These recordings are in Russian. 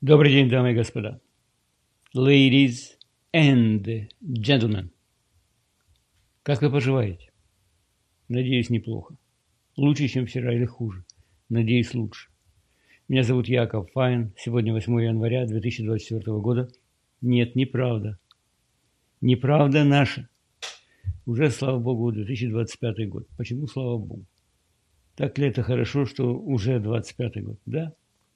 Добрый день, дамы и господа. Ladies and gentlemen. Как вы поживаете? Надеюсь, неплохо. Лучше, чем вчера или хуже? Надеюсь, лучше. Меня зовут Яков Файн. Сегодня 8 января 2024 года. Нет, неправда. Неправда наша. Уже, слава богу, 2025 год. Почему слава богу? Так ли это хорошо, что уже 25 год? Да?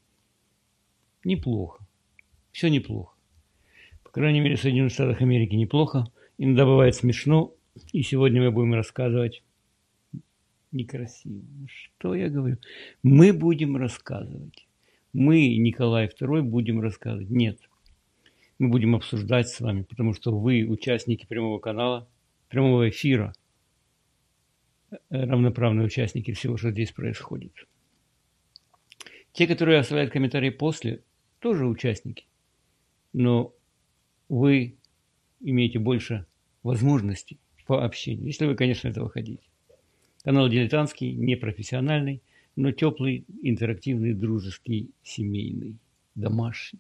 Неплохо. Все неплохо. По крайней мере, в Соединенных Штатах Америки неплохо. Иногда бывает смешно. И сегодня мы будем рассказывать... Некрасиво. Что я говорю? Мы будем рассказывать. Мы, Николай II, будем рассказывать. Нет. Мы будем обсуждать с вами, потому что вы, участники прямого канала, прямого эфира, равноправные участники всего, что здесь происходит. Те, которые оставляют комментарии после, тоже участники. Но вы имеете больше возможностей по общению, если вы, конечно, этого хотите. Канал дилетантский, непрофессиональный, но теплый, интерактивный, дружеский, семейный, домашний.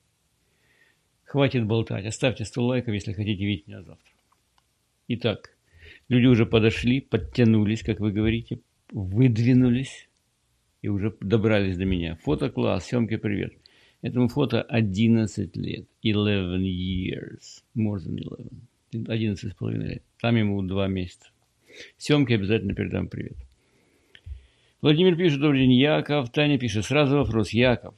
Хватит болтать. Оставьте 100 лайков, если хотите видеть меня завтра. Итак, люди уже подошли, подтянулись, как вы говорите, выдвинулись и уже добрались до меня. Фото-класс, съемки привет. Этому фото 11 лет. 11 years. More than 11. 11,5 лет. Там ему 2 месяца. Съемки обязательно передам привет. Владимир пишет: добрый день, Яков. Таня пишет: сразу вопрос, Яков.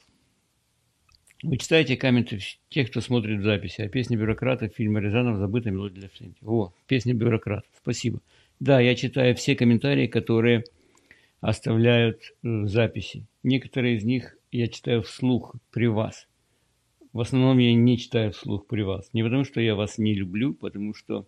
Вы читаете комменты тех, кто смотрит записи, а песня бюрократа фильма Рязанов «Забытая мелодия для Флинти». О, песня бюрократа. Спасибо. Да, я читаю все комментарии, которые оставляют в записи. Некоторые из них я читаю вслух при вас. В основном я не читаю вслух при вас. Не потому, что я вас не люблю, потому что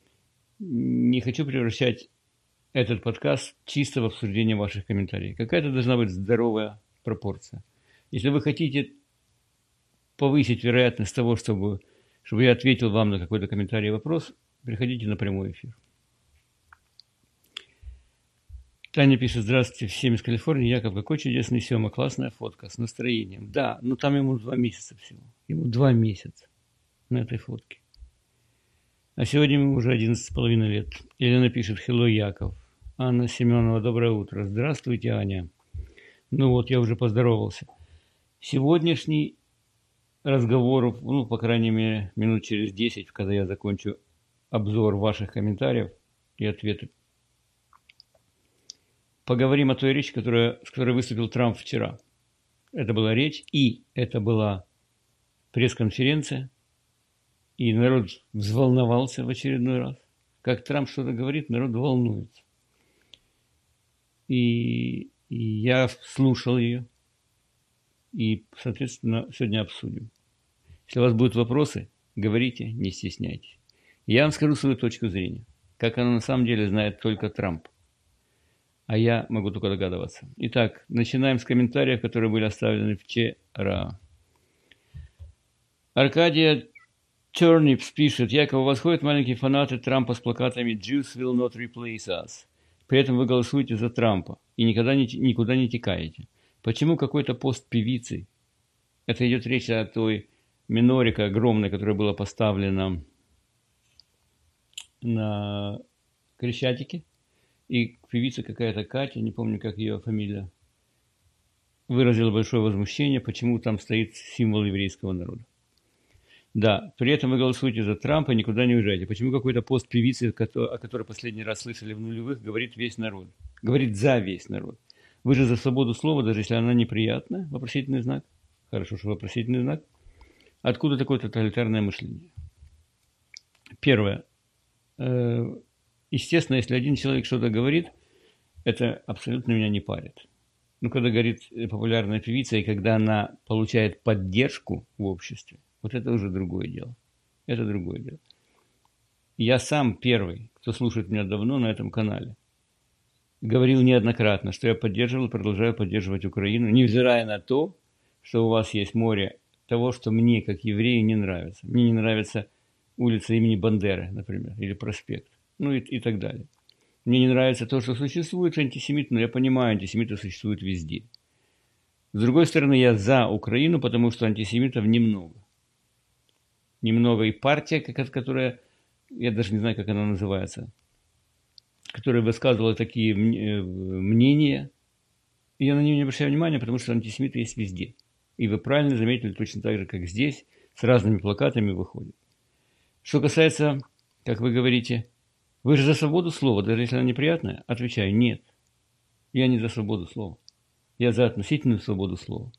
не хочу превращать этот подкаст чисто в обсуждение ваших комментариев. Какая-то должна быть здоровая пропорция. Если вы хотите повысить вероятность того, чтобы я ответил вам на какой-то комментарий и вопрос, приходите на прямой эфир. Таня пишет: здравствуйте, всем из Калифорнии. Яков, какой чудесный съемок, классная фотка, с настроением. Да, но там ему 2 месяца всего. Ему 2 месяца на этой фотке. А сегодня ему уже 11,5 лет. Елена пишет: hello, Яков. Анна Семенова, доброе утро. Здравствуйте, Аня. Ну вот, я уже поздоровался. Сегодняшний разговор, по крайней мере, минут через 10, когда я закончу обзор ваших комментариев и ответы, поговорим о той речи, с которой выступил Трамп вчера. Это была речь, и это была пресс-конференция, и народ взволновался в очередной раз. Как Трамп что-то говорит, народ волнуется. И я слушал ее, и, соответственно, сегодня обсудим. Если у вас будут вопросы, говорите, не стесняйтесь. Я вам скажу свою точку зрения, как она на самом деле знает только Трамп. А я могу только догадываться. Итак, начинаем с комментариев, которые были оставлены вчера. Аркадия Turnip's пишет: Яков, у вас ходят маленькие фанаты Трампа с плакатами «Jews will not replace us». При этом вы голосуете за Трампа и никуда не текаете. Почему какой-то пост певицы? Это идет речь о той минорике огромной, которая была поставлена на Крещатике. И певица какая-то Катя, не помню, как ее фамилия, выразила большое возмущение, почему там стоит символ еврейского народа. Да, при этом вы голосуете за Трампа и никуда не уезжаете. Почему какой-то пост певицы, о которой последний раз слышали в нулевых, говорит весь народ? Говорит за весь народ. Вы же за свободу слова, даже если она неприятная? Вопросительный знак. Хорошо, что вопросительный знак. Откуда такое тоталитарное мышление? Первое. Естественно, если один человек что-то говорит, это абсолютно меня не парит. Но когда говорит популярная певица, и когда она получает поддержку в обществе, вот это уже другое дело. Это другое дело. Я сам первый, кто слушает меня давно на этом канале, говорил неоднократно, что я поддерживал и продолжаю поддерживать Украину, невзирая на то, что у вас есть море того, что мне, как еврею, не нравится. Мне не нравится улица имени Бандеры, например, или проспект, и так далее. Мне не нравится то, что существует антисемит, но я понимаю, антисемиты существуют везде. С другой стороны, я за Украину, потому что антисемитов немного. Немного и партия, которая, я даже не знаю, как она называется, которая высказывала такие мнения, я на нее не обращаю внимания, потому что антисемиты есть везде. И вы правильно заметили, точно так же, как здесь, с разными плакатами выходят. Что касается, как вы говорите, вы же за свободу слова, даже если она неприятная, отвечаю, нет. Я не за свободу слова. Я за относительную свободу слова.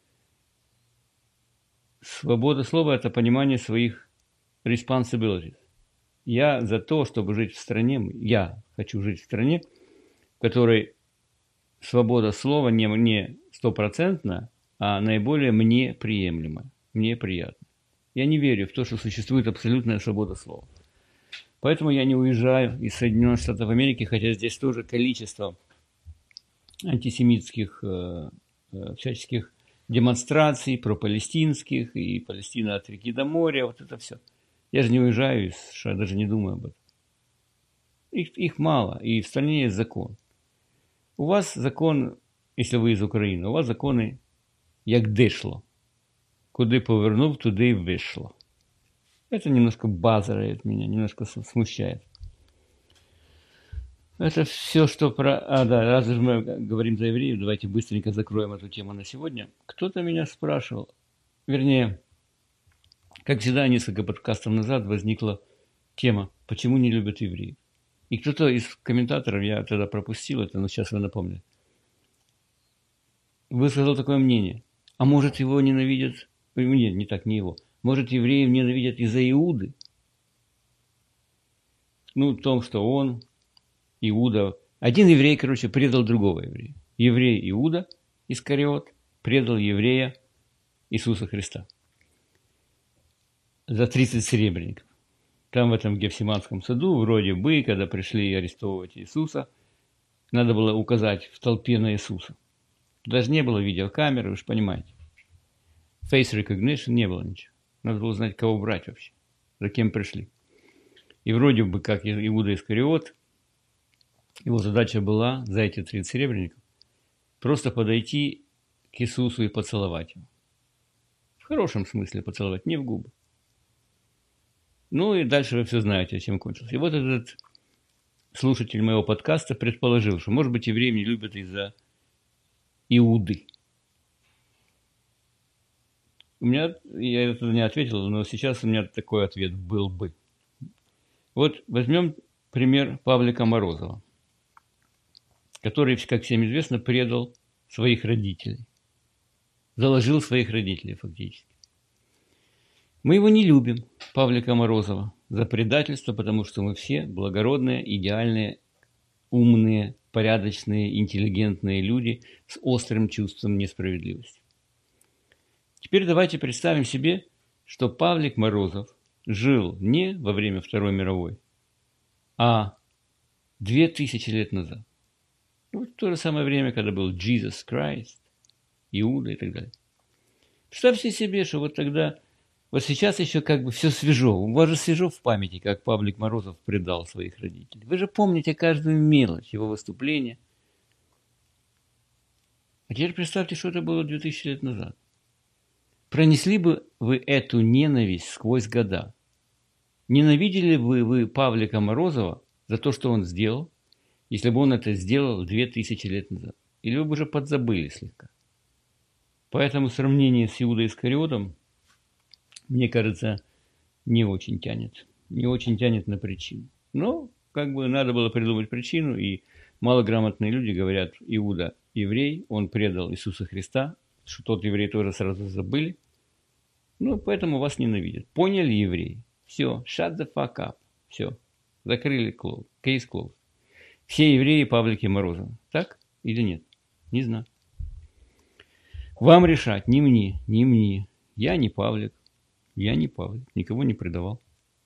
Свобода слова – это понимание своих responsibilities. Я за то, чтобы жить в стране, я хочу жить в стране, в которой свобода слова не стопроцентна, а наиболее мне приемлема, мне приятна. Я не верю в то, что существует абсолютная свобода слова. Поэтому я не уезжаю из Соединенных Штатов Америки, хотя здесь тоже количество антисемитских всяческих демонстраций пропалестинских, и Палестина от реки до моря, вот это все. Я же не уезжаю из США, даже не думаю об этом. Их мало, и в стране есть закон. У вас закон, если вы из Украины, у вас законы як дишло. Куди повернув, туди и вышло. Это немножко базарит меня, немножко смущает. Это все, что про... да, раз уж мы говорим за евреев, давайте быстренько закроем эту тему на сегодня. Кто-то меня спрашивал, вернее, как всегда, несколько подкастов назад возникла тема, почему не любят евреев. И кто-то из комментаторов, я тогда пропустил это, но сейчас вы напомнили, высказал такое мнение. А может, его ненавидят... Нет, не так, не его. Может, евреев ненавидят из-за Иуды? Ну, в том, что он, Иуда... Один еврей, короче, предал другого еврея. Еврей Иуда Искариот предал еврея Иисуса Христа за 30 серебряников. Там в этом Гефсиманском саду, вроде бы, когда пришли арестовывать Иисуса, надо было указать в толпе на Иисуса. Даже не было видеокамеры, вы же понимаете. Face recognition не было ничего. Надо было знать, кого брать вообще, за кем пришли. И вроде бы, как Иуда Искариот, его задача была за эти 30 серебряников просто подойти к Иисусу и поцеловать его. В хорошем смысле поцеловать, не в губы. Ну и дальше вы все знаете, чем кончилось. И вот этот слушатель моего подкаста предположил, что, может быть, евреи не любят из-за Иуды. Я это не ответил, но сейчас у меня такой ответ был бы. Вот возьмем пример Павлика Морозова, который, как всем известно, предал своих родителей. Заложил своих родителей фактически. Мы его не любим, Павлика Морозова, за предательство, потому что мы все благородные, идеальные, умные, порядочные, интеллигентные люди с острым чувством несправедливости. Теперь давайте представим себе, что Павлик Морозов жил не во время Второй мировой, а 2000 лет назад. Вот в то же самое время, когда был Jesus Christ, Иуда и так далее. Представьте себе, что вот тогда, вот сейчас еще как бы все свежо. У вас же свежо в памяти, как Павлик Морозов предал своих родителей. Вы же помните каждую мелочь его выступления. А теперь представьте, что это было 2000 лет назад. Пронесли бы вы эту ненависть сквозь года? Ненавидели бы вы Павлика Морозова за то, что он сделал, если бы он это сделал 2000 лет назад? Или вы бы уже подзабыли слегка? Поэтому сравнение с Иудой Искариотом, мне кажется, не очень тянет. Не очень тянет на причину. Но как бы надо было придумать причину, и малограмотные люди говорят, Иуда еврей, он предал Иисуса Христа, что тот еврей тоже сразу забыли. Ну, поэтому вас ненавидят. Поняли, евреи? Все, shut the fuck up. Все, закрыли кейс closed. Все евреи Павлики Морозова. Так или нет? Не знаю. Вам решать, не мне, не мне. Я не Павлик. Я не Павлик. Никого не предавал.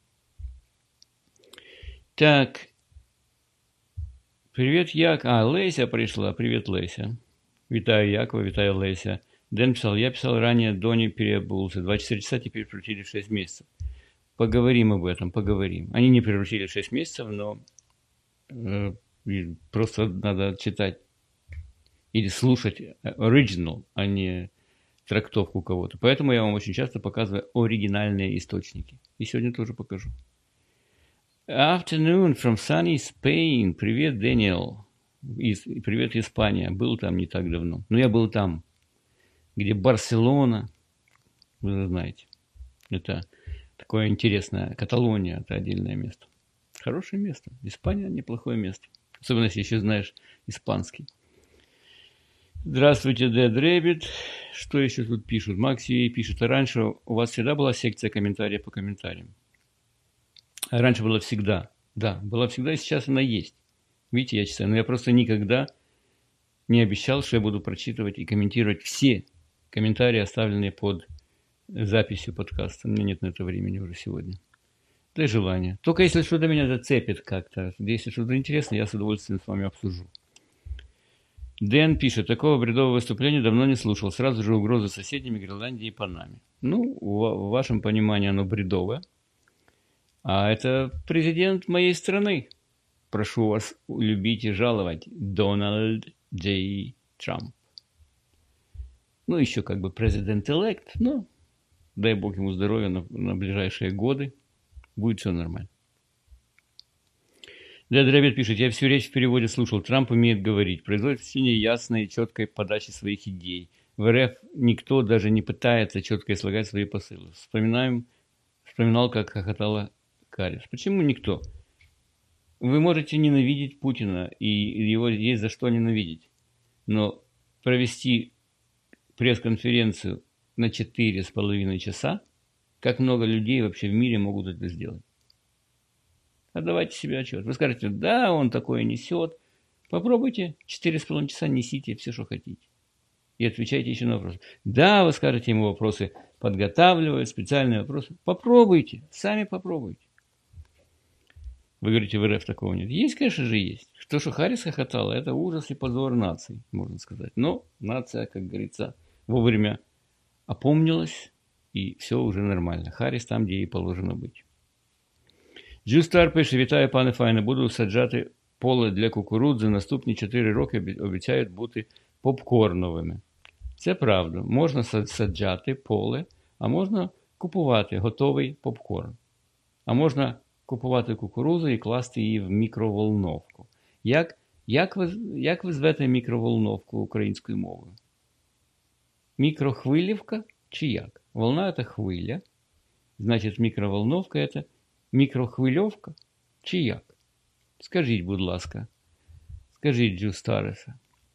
Так. Привет, Леся пришла. Привет, Леся. Витаю, Якова, витаю, Леся. Дэн писал, я писал ранее, Дони переобулся. 24 часа теперь превратили в 6 месяцев. Поговорим об этом, поговорим. Они не превратили в 6 месяцев, но просто надо читать или слушать original, а не трактовку кого-то. Поэтому я вам очень часто показываю оригинальные источники. И сегодня тоже покажу. Afternoon from sunny Spain. Привет, Дэниел. Привет, Испания. Был там не так давно. Но я был там, где Барселона, вы же знаете. Это такое интересное. Каталония – это отдельное место. Хорошее место. Испания – неплохое место. Особенно, если еще знаешь испанский. Здравствуйте, Dead Rabbit. Что еще тут пишут? Макси пишет, а раньше у вас всегда была секция комментариев по комментариям? А раньше была всегда. Да, была всегда, и сейчас она есть. Видите, я читаю. Но я просто никогда не обещал, что я буду прочитывать и комментировать все комментарии, оставленные под записью подкаста. У меня нет на это времени уже сегодня. Да и желания. Только если что-то меня зацепит как-то. Если что-то интересное, я с удовольствием с вами обсужу. Дэн пишет, такого бредового выступления давно не слушал. Сразу же угрозы соседями Гренландии и Панаме. Ну, в вашем понимании оно бредовое. А это президент моей страны. Прошу вас любить и жаловать. Дональд Джей Трамп. Ну, еще как бы президент-элект. Но дай бог ему здоровья на ближайшие годы. Будет все нормально. Дед Рэббит пишет, я всю речь в переводе слушал. Трамп умеет говорить, производит впечатление ясной и четкой подачи своих идей. В РФ никто даже не пытается четко излагать свои посылы. Вспоминал, как хохотала Карис. Почему никто? Вы можете ненавидеть Путина, и его есть за что ненавидеть. Но провести пресс-конференцию на 4,5 часа, как много людей вообще в мире могут это сделать? Отдавайте себе отчет. Вы скажете, да, он такое несет. Попробуйте 4,5 часа несите все, что хотите. И отвечайте еще на вопросы. Да, вы скажете ему вопросы, подготавливая специальные вопросы. Попробуйте, сами попробуйте. Вы говорите, в РФ такого нет. Есть, конечно же, есть. То, что Харрис хохотала, это ужас и позор нации, можно сказать. Но нация, как говорится, вовремя опомнилась, и все уже нормально. Харрис там, где ей положено быть. Джустар пише, вітаю, пане Файне, буду саджати поле для кукурудзи, наступні 4 роки обіцяють бути попкорновими. Це правда, можна саджати поле, а можна купувати готовий попкорн. А можна купувати кукурудзу і класти її в мікроволновку. Як ви звете мікроволновку українською мовою? Мікрохвилівка чи як? Волна – це хвиля, значить мікроволновка – це мікрохвильовка чи як? Скажіть, будь ласка. Скажіть, Джустареса.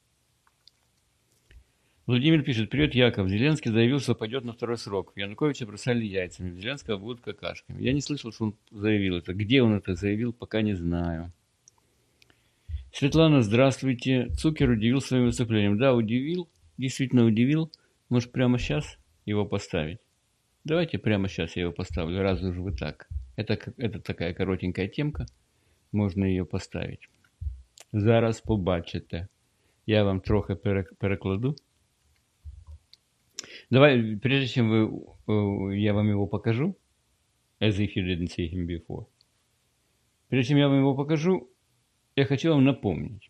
Владимир пишет, привет, Яков. Зеленский заявил, что пойдет на второй срок. Януковича бросали яйцами, Зеленского будут какашками. Я не слышал, что он заявил это. Где он это заявил, пока не знаю. Светлана, здравствуйте. Цукер удивил своим выступлением. Да, удивил, действительно удивил. Может, прямо сейчас его поставить? Давайте прямо сейчас я его поставлю, раз уж вы так. Это такая коротенькая темка, можна її поставити. Зараз побачите. Я вам трохи перекладу. Давай, прежде чем я вам его покажу, as if you didn't see him before. Прежде чем я вам его покажу, я хочу вам напомнить,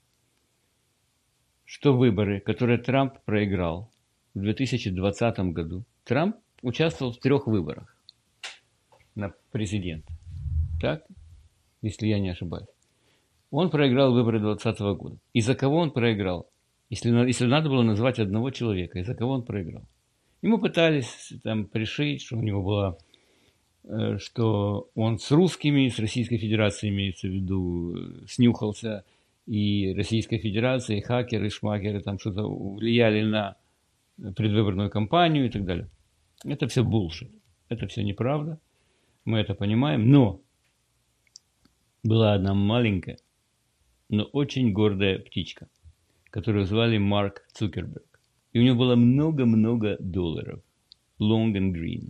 что выборы, которые Трамп проиграл в 2020 году, Трамп участвовал в 3 выборах на президента. Так? Если я не ошибаюсь. Он проиграл выборы 2020 года. И за кого он проиграл? Если надо было назвать одного человека, из-за кого он проиграл? Ему пытались там пришить, что у него было, что он с русскими, с Российской Федерацией, имеется в виду, снюхался, и Российская Федерация, и хакеры, шмакеры там что-то влияли на предвыборную кампанию и так далее. Это все bullshit. Это все неправда. Мы это понимаем. Но была одна маленькая, но очень гордая птичка, которую звали Марк Цукерберг. И у него было много-много долларов. Long and green.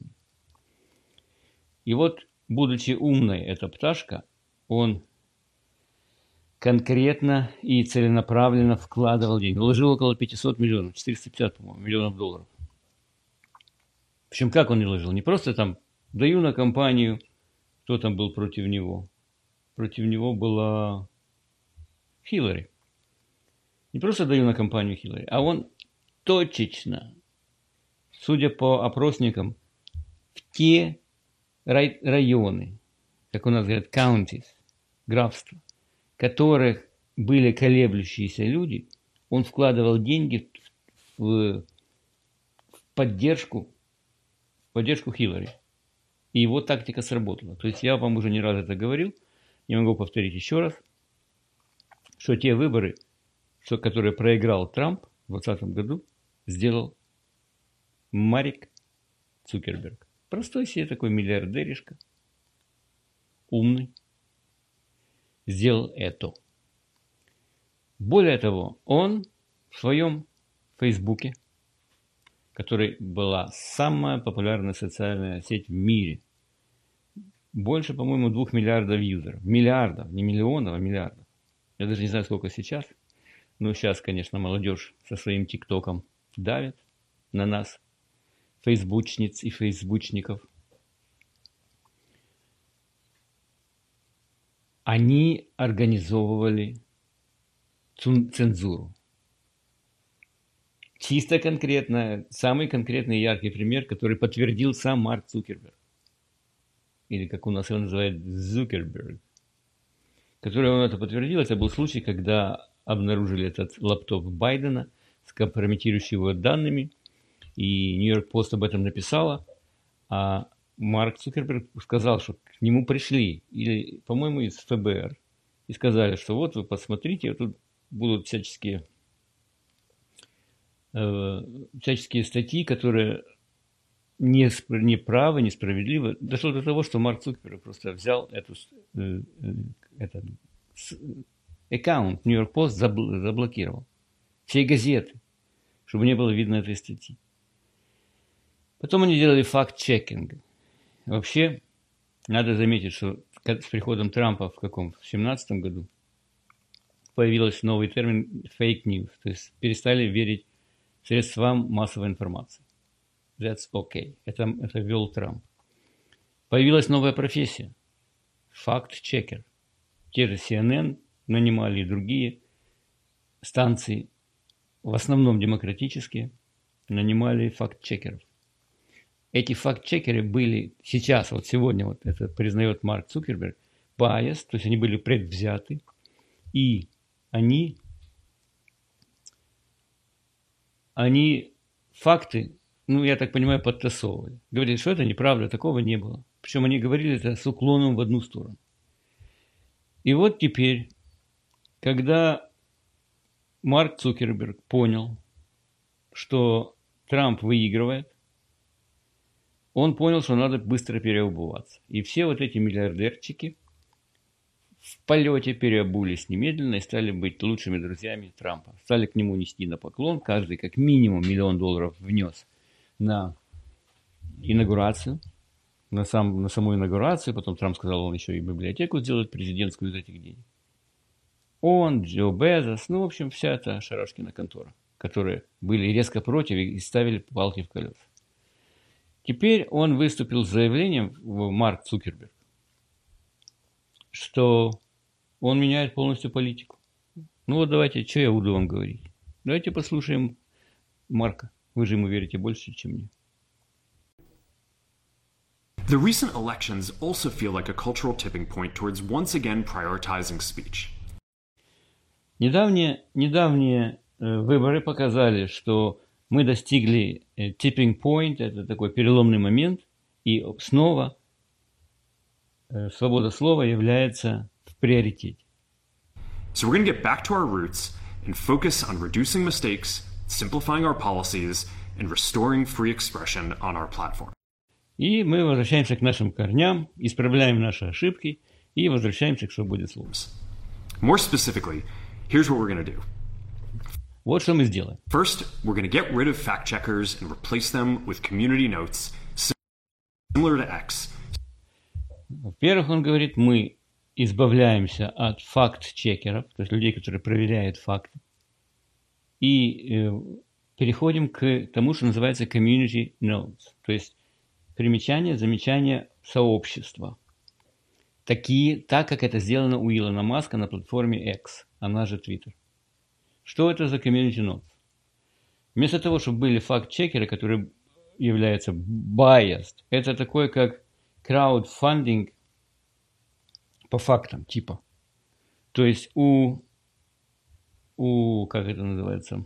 И вот, будучи умной, эта пташка, он конкретно и целенаправленно вкладывал деньги. Вложил около 500 миллионов, 450, по-моему, миллионов долларов. Причем как он не вложил? Не просто там даю на компанию, кто там был против него. Против него была Хиллари. не просто даю на кампанию Хиллари, а он точечно, судя по опросникам, в те районы, как у нас говорят, counties, графства, в которых были колеблющиеся люди, он вкладывал деньги в поддержку Хиллари. И его тактика сработала. То есть я вам уже не раз это говорил, не могу повторить еще раз, что те выборы, которые проиграл Трамп в 2020 году, сделал Марк Цукерберг. Простой себе такой миллиардеришка, умный, сделал это. Более того, он в своем Фейсбуке, который была самая популярная социальная сеть в мире, больше, по-моему, 2 миллиардов юзеров. Миллиардов, не миллионов, а миллиардов. Я даже не знаю, сколько сейчас. Но сейчас, конечно, молодежь со своим ТикТоком давит на нас, фейсбучниц и фейсбучников. Они организовывали цензуру. Чисто конкретно, самый конкретный яркий пример, который подтвердил сам Марк Цукерберг. Или как у нас его называют, Зукерберг. Который он это подтвердил, это был случай, когда обнаружили этот лаптоп Байдена с компрометирующими его данными, и Нью-Йорк Пост об этом написала, а Марк Цукерберг сказал, что к нему пришли, или, по-моему, из ФБР, и сказали, что вот вы посмотрите, тут будут всяческие статьи, которые неправы, несправедливы. Дошло до того, что Марк Цукерберг просто взял этот аккаунт Нью-Йорк Пост, заблокировал. Все газеты, чтобы не было видно этой статьи. Потом они делали факт-чекинг. Вообще, надо заметить, что с приходом Трампа в 2017 году появился новый термин fake news, то есть перестали верить средствам массовой информации. That's okay. Это ввел Трамп. Появилась новая профессия. Факт-чекер. Те же CNN нанимали и другие станции, в основном демократические, нанимали факт-чекеров. Эти факт-чекеры были сейчас, вот сегодня, вот это признает Марк Цукерберг, bias, то есть они были предвзяты, и они факты, я так понимаю, подтасовывали. Говорили, что это неправда, такого не было. Причем они говорили это с уклоном в одну сторону. И вот теперь, когда Марк Цукерберг понял, что Трамп выигрывает, он понял, что надо быстро переобуваться. И все вот эти миллиардерчики в полете переобулись немедленно и стали быть лучшими друзьями Трампа. Стали к нему нести на поклон. Каждый как минимум $1 миллион внес на инаугурацию, на саму инаугурацию. Потом Трамп сказал, он еще и библиотеку сделает президентскую из этих денег. Он, Джо Безос, в общем, вся эта шарашкина контора, которые были резко против и ставили палки в колеса. Теперь он выступил с заявлением, Марк Цукерберг, что он меняет полностью политику. Вот давайте, что я буду вам говорить. Давайте послушаем Марка. Вы же ему верите больше, чем мне. The recent elections also feel like a cultural tipping point towards once again prioritizing speech. Недавние выборы показали, что мы достигли tipping point, это такой переломный момент, и снова свобода слова является в приоритете. So we're going to get back to our roots and focus on reducing mistakes, simplifying our policies, and restoring free expression on our platform. И мы возвращаемся к нашим корням, исправляем наши ошибки и возвращаемся к свободе слова. More specifically, here's what we're going to do. Вот что мы сделаем. First, we're going to get rid of fact-checkers and replace them with community notes similar to X. Во-первых, он говорит, мы избавляемся от факт-чекеров, то есть людей, которые проверяют факты, и переходим к тому, что называется community notes, то есть примечания, замечания сообщества. Так как это сделано у Илона Маска на платформе X, она же Twitter. Что это за community notes? Вместо того, чтобы были факт-чекеры, которые являются biased, это такое, как краудфандинг по фактам, типа. То есть как это называется,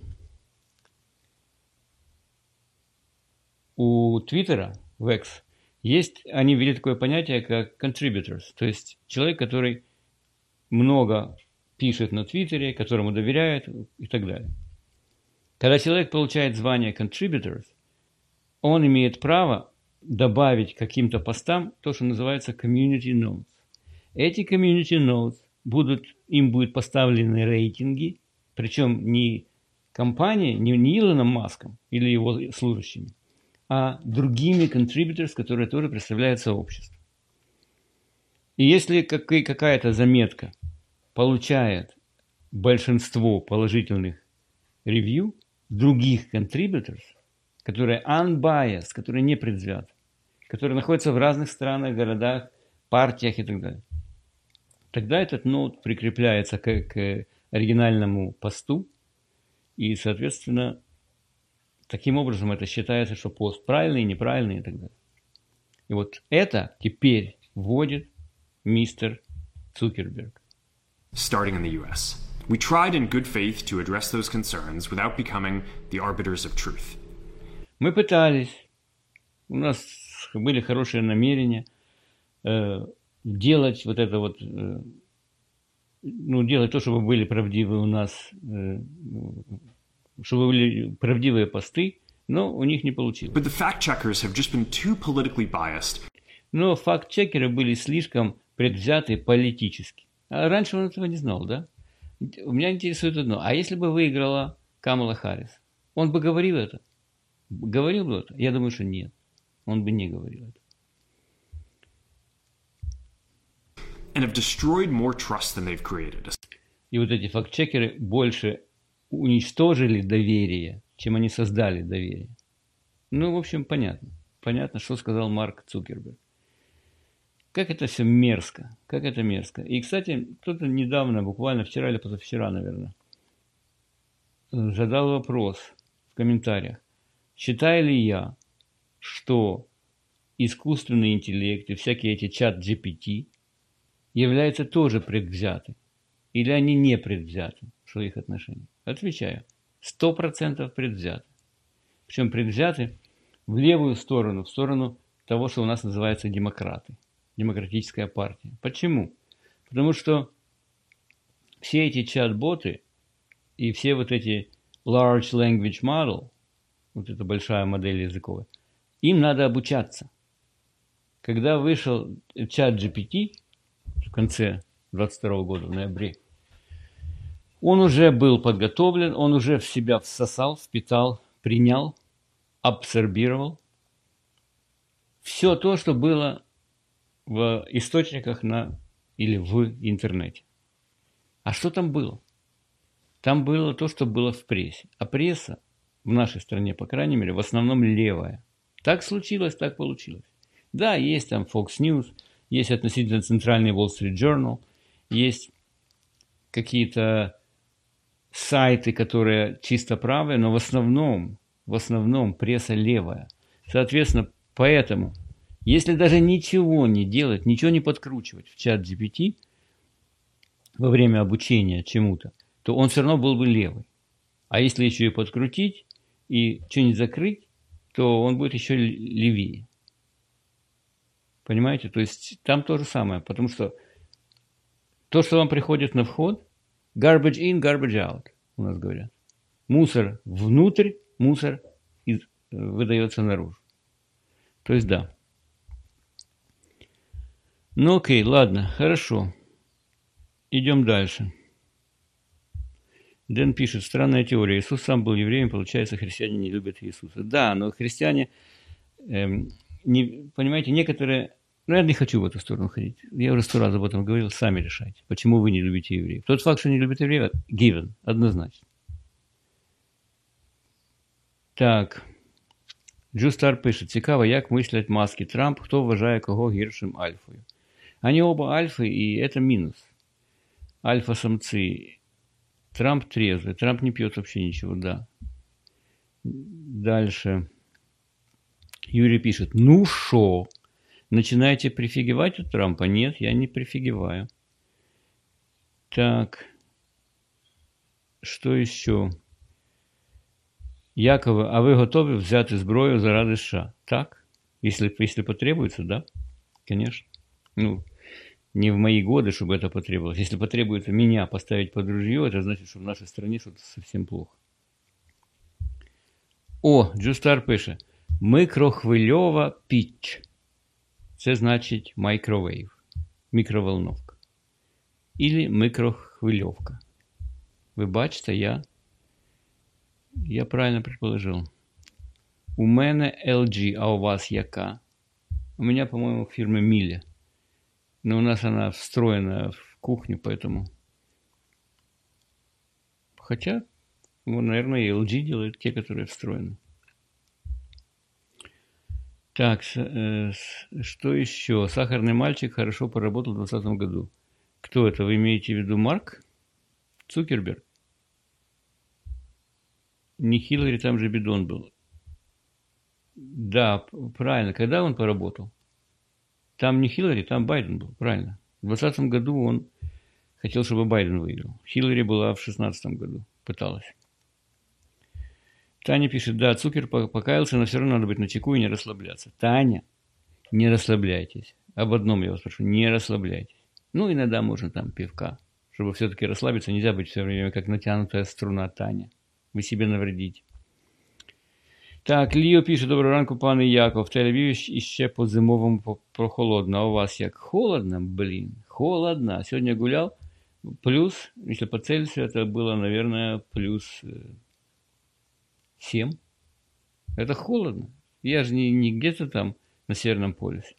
у Твиттера, в X, есть, они ввели такое понятие, как contributors, то есть человек, который много пишет на Твиттере, которому доверяют и так далее. Когда человек получает звание contributors, он имеет право добавить к каким-то постам то, что называется community notes. Эти community notes им будут поставлены рейтинги, причем не компанией, не Илоном Маском или его служащими, а другими contributors, которые тоже представляют сообщество. И если какая-то заметка получает большинство положительных ревью других contributors, которые unbiased, которые не предвзяты, которые находятся в разных странах, городах, партиях и так далее, тогда этот ноут прикрепляется к оригинальному посту, и, соответственно, таким образом это считается, что пост правильный, неправильный и так далее. И вот это теперь вводит мистер Цукерберг. Starting in the US, we tried in good faith to address those concerns without becoming the arbiters of truth. Мы пытались, у нас были хорошие намерения делать вот это вот, делать то, чтобы были правдивые у нас, чтобы были правдивые посты, но у них не получилось. But the fact-checkers have just been too politically biased. Но факт-чекеры были слишком предвзяты политически. А раньше он этого не знал, да? Меня интересует одно. А если бы выиграла Камала Харрис, он бы говорил это? Говорил бы это? Я думаю, что нет. Он бы не говорил это. And have destroyed more trust than they've created. И вот эти факт-чекеры больше уничтожили доверие, чем они создали доверие. Ну, в общем, понятно. Понятно, что сказал Марк Цукерберг. Как это все мерзко. Как это мерзко. И, кстати, кто-то недавно, буквально вчера или позавчера, наверное, задал вопрос в комментариях. Считаю ли я, что искусственный интеллект и всякие эти чат GPT являются тоже предвзяты? Или они не предвзяты в своих отношениях? Отвечаю. 100% предвзяты. Причем предвзяты в левую сторону, в сторону того, что у нас называется демократы. Демократическая партия. Почему? Потому что все эти чат-боты и все вот эти large language model, вот эта большая модель языковая, им надо обучаться. Когда вышел чат GPT в конце 2022 года, в ноябре, он уже был подготовлен, он уже в себя всосал, впитал, принял, абсорбировал все то, что было в источниках или в интернете. А что там было? Там было то, что было в прессе. А пресса в нашей стране, по крайней мере, в основном левая. Так случилось, так получилось. Да, есть там Fox News, есть относительно центральный Wall Street Journal, есть какие-то сайты, которые чисто правые, но в основном пресса левая. Соответственно, поэтому, если даже ничего не делать, ничего не подкручивать в чат GPT во время обучения чему-то, то он все равно был бы левый. А если еще и подкрутить и что-нибудь закрыть, то он будет еще левее. Понимаете? То есть там то же самое. Потому что то, что вам приходит на вход, garbage in, garbage out, у нас говорят. Мусор внутрь, мусор выдается наружу. То есть да. Ну окей, ладно, хорошо. Идем дальше. Дэн пишет, странная теория. Иисус сам был евреем, получается, христиане не любят Иисуса. Да, но христиане, понимаете, некоторые... Ну, я не хочу в эту сторону ходить. Я уже 100 раз об этом говорил, сами решайте. Почему вы не любите евреев? Тот факт, что не любят евреев, given, однозначно. Так. Джустар пишет, цікаво, як мислять Маск і Трамп, хто вважає кого гіршим альфою. Они оба альфы, и это минус. Альфа-самцы Трамп трезвый. Трамп не пьет вообще ничего, да. Дальше. Юрий пишет. Ну шо? Начинаете прифигевать у Трампа? Нет, я не прифигеваю. Так. Що ще? Якове, а ви готові взяти зброю заради США? Так? Если потребуется, да? Конечно. Ну, не в мои годы, чтобы это потребовалось. Если потребуется меня поставить под ружье, это значит, что в нашей стране что-то совсем плохо. О, Джустар пише. Микрохвильова піч. Це значить microwave. Мікроволновка. Или микрохвильовка. Вы бачите, я правильно предположил. У мене LG, а у вас яка? У меня, по-моему, фирма Миля. Но у нас она встроена в кухню, поэтому... Хотя, ну, наверное, и LG делают те, которые встроены. Так, что еще? Сахарный мальчик хорошо поработал в 2020 году. Кто это? Вы имеете в виду Марк Цукерберг? Не Хиллари, там же бидон был. Да, правильно. Когда он поработал? Там не Хиллари, там Байден был. Правильно. В 2020 году он хотел, чтобы Байден выиграл. Хиллари была в 2016 году. Пыталась. Таня пишет, да, Цукер покаялся, но все равно надо быть начеку и не расслабляться. Таня, не расслабляйтесь. Об одном я вас прошу, не расслабляйтесь. Ну, иногда можно там пивка. Чтобы все-таки расслабиться, нельзя быть все время как натянутая струна, Таня. Ви себе навредіть. Так, Ліо пише, доброго ранку, пане Яков. В Тель-Авіві іще по-зимовому прохолодно. А у вас як? Холодно? Блин, холодно. Сегодня гулял. Плюс, если по Цельсию, это было, наверное, плюс 7. Это холодно. Я же не где-то там на Северном полюсе.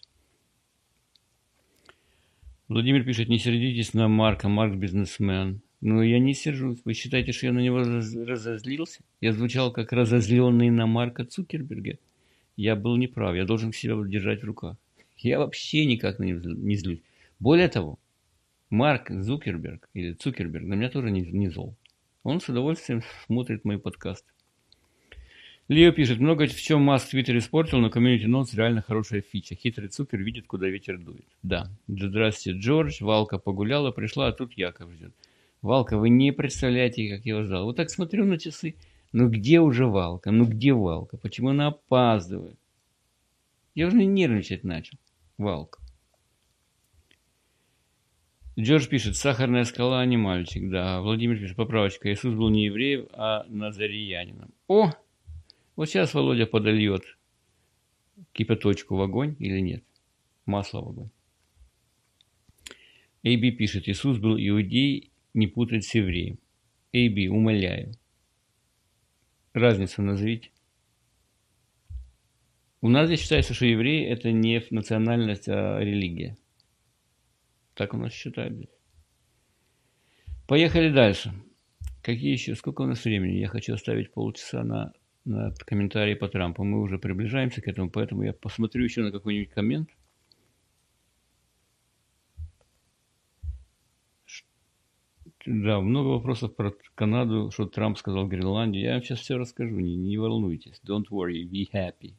Владимир пишет, не сердитесь на Марка, Марк бизнесмен. Ну, я не сержусь. Вы считаете, что я на него разозлился? Я звучал как разозленный на Марка Цукерберга. Я был неправ. Я должен себя держать в руках. Я вообще никак на него не злюсь. Более того, Марк Цукерберг или Цукерберг на меня тоже не зол. Он с удовольствием смотрит мои подкасты. Лео пишет, много в чем Маск в Твиттере испортил, но Community Notes реально хорошая фича. Хитрый Цукер видит, куда ветер дует. Да. Здравствуйте, Джордж. Валка погуляла, пришла, а тут Яков ждет. Валка, вы не представляете, как я вас ждал. Вот так смотрю на часы. Ну где уже Валка? Ну где Валка? Почему она опаздывает? Я уже нервничать начал. Валка. Джордж пишет, сахарная скала, а не мальчик. Да, Владимир пишет, поправочка. Иисус был не евреем, а назариянином. О! Вот сейчас Володя подольет кипяточку в огонь или нет? Масло в огонь. Эйби пишет, Иисус был иудей, не путать с евреем. Эйби, умоляю. Разницу назовите. У нас здесь считается, что евреи это не национальность, а религия. Так у нас считают здесь. Поехали дальше. Какие еще? Сколько у нас времени? Я хочу оставить полчаса на комментарии по Трампу. Мы уже приближаемся к этому, поэтому я посмотрю еще на какой-нибудь коммент. Да, много вопросов про Канаду, что Трамп сказал Гренландии. Я вам сейчас все расскажу, не волнуйтесь. Don't worry, be happy.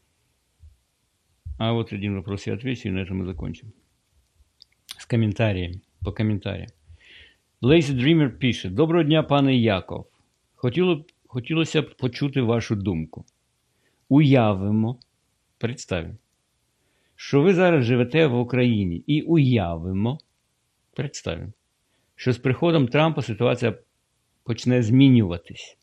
А вот один вопрос я отвечу, и на этом мы закончим. С комментариями, по комментариям. Lazy Dreamer пише. Доброго дня, пане Яков. Хотілося б почути вашу думку. Уявимо, представимо, що ви зараз живете в Україні. І уявимо, представимо, що з приходом Трампа ситуація почне змінюватись.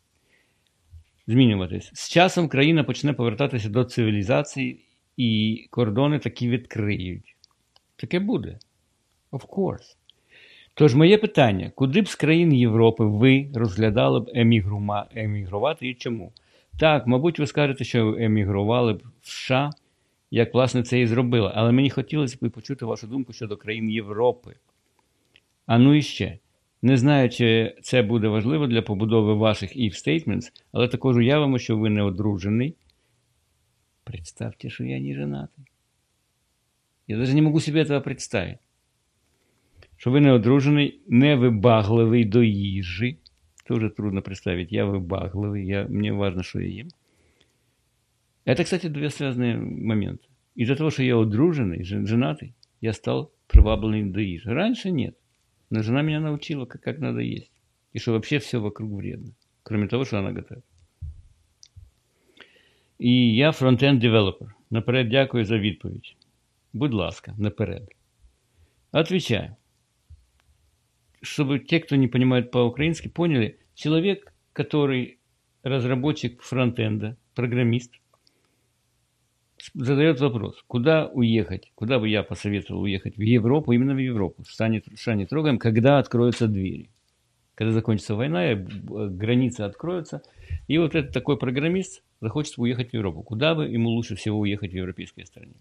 З часом країна почне повертатися до цивілізації і кордони таки відкриють. Таке буде. Of course. Тож моє питання, куди б з країн Європи ви розглядали б емігрувати і чому? Так, мабуть, ви скажете, що емігрували б в США, як, власне, це і зробили. Але мені хотілося б почути вашу думку щодо країн Європи. А ну і ще. Не знаю, чи це буде важливо для побудови ваших if statements, але також уявимо, що ви не одружений. Представьте, що я не женатий. Я навіть не можу собі цього представити. Що ви не одружений, невибагливий до їжі, тоже трудно представить. Я выбагливый, мне важно, что я ем. Это, кстати, две связанные моменты. Из-за того, что я удруженный, женатый, я стал probably do it. Раньше нет. Но жена меня научила, как надо есть. И что вообще все вокруг вредно. Кроме того, что она готовит. І я фронтенд девелопер. Наперед дякую за відповідь. Будь ласка, наперед. Отвечаю. Чтобы те, кто не понимает по-украински, поняли, человек, который разработчик фронтенда, программист, задает вопрос, куда уехать, куда бы я посоветовал уехать, в Европу, именно в Европу, США не трогаем, когда откроются двери. Когда закончится война, границы откроются, и вот этот такой программист захочет уехать в Европу. Куда бы ему лучше всего уехать в европейской стране?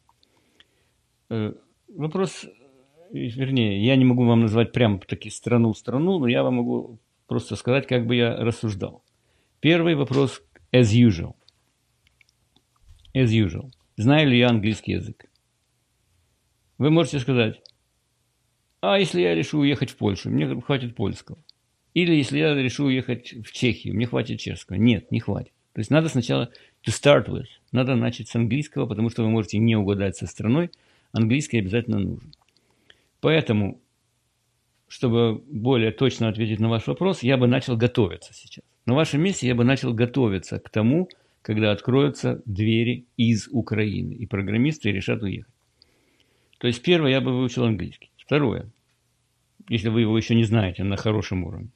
Вопрос, вернее, я не могу вам назвать прямо-таки страну, но я вам могу просто сказать, как бы я рассуждал. Первый вопрос as usual. As usual. Знаю ли я английский язык? Вы можете сказать, а если я решу уехать в Польшу, мне хватит польского. Или если я решу уехать в Чехию, мне хватит чешского. Нет, не хватит. То есть надо сначала to start with. Надо начать с английского, потому что вы можете не угадать со страной. Английский обязательно нужен. Поэтому, чтобы более точно ответить на ваш вопрос, я бы начал готовиться сейчас. На вашем месте я бы начал готовиться к тому, когда откроются двери из Украины, и программисты решат уехать. То есть, первое, я бы выучил английский. Второе, если вы его еще не знаете, на хорошем уровне.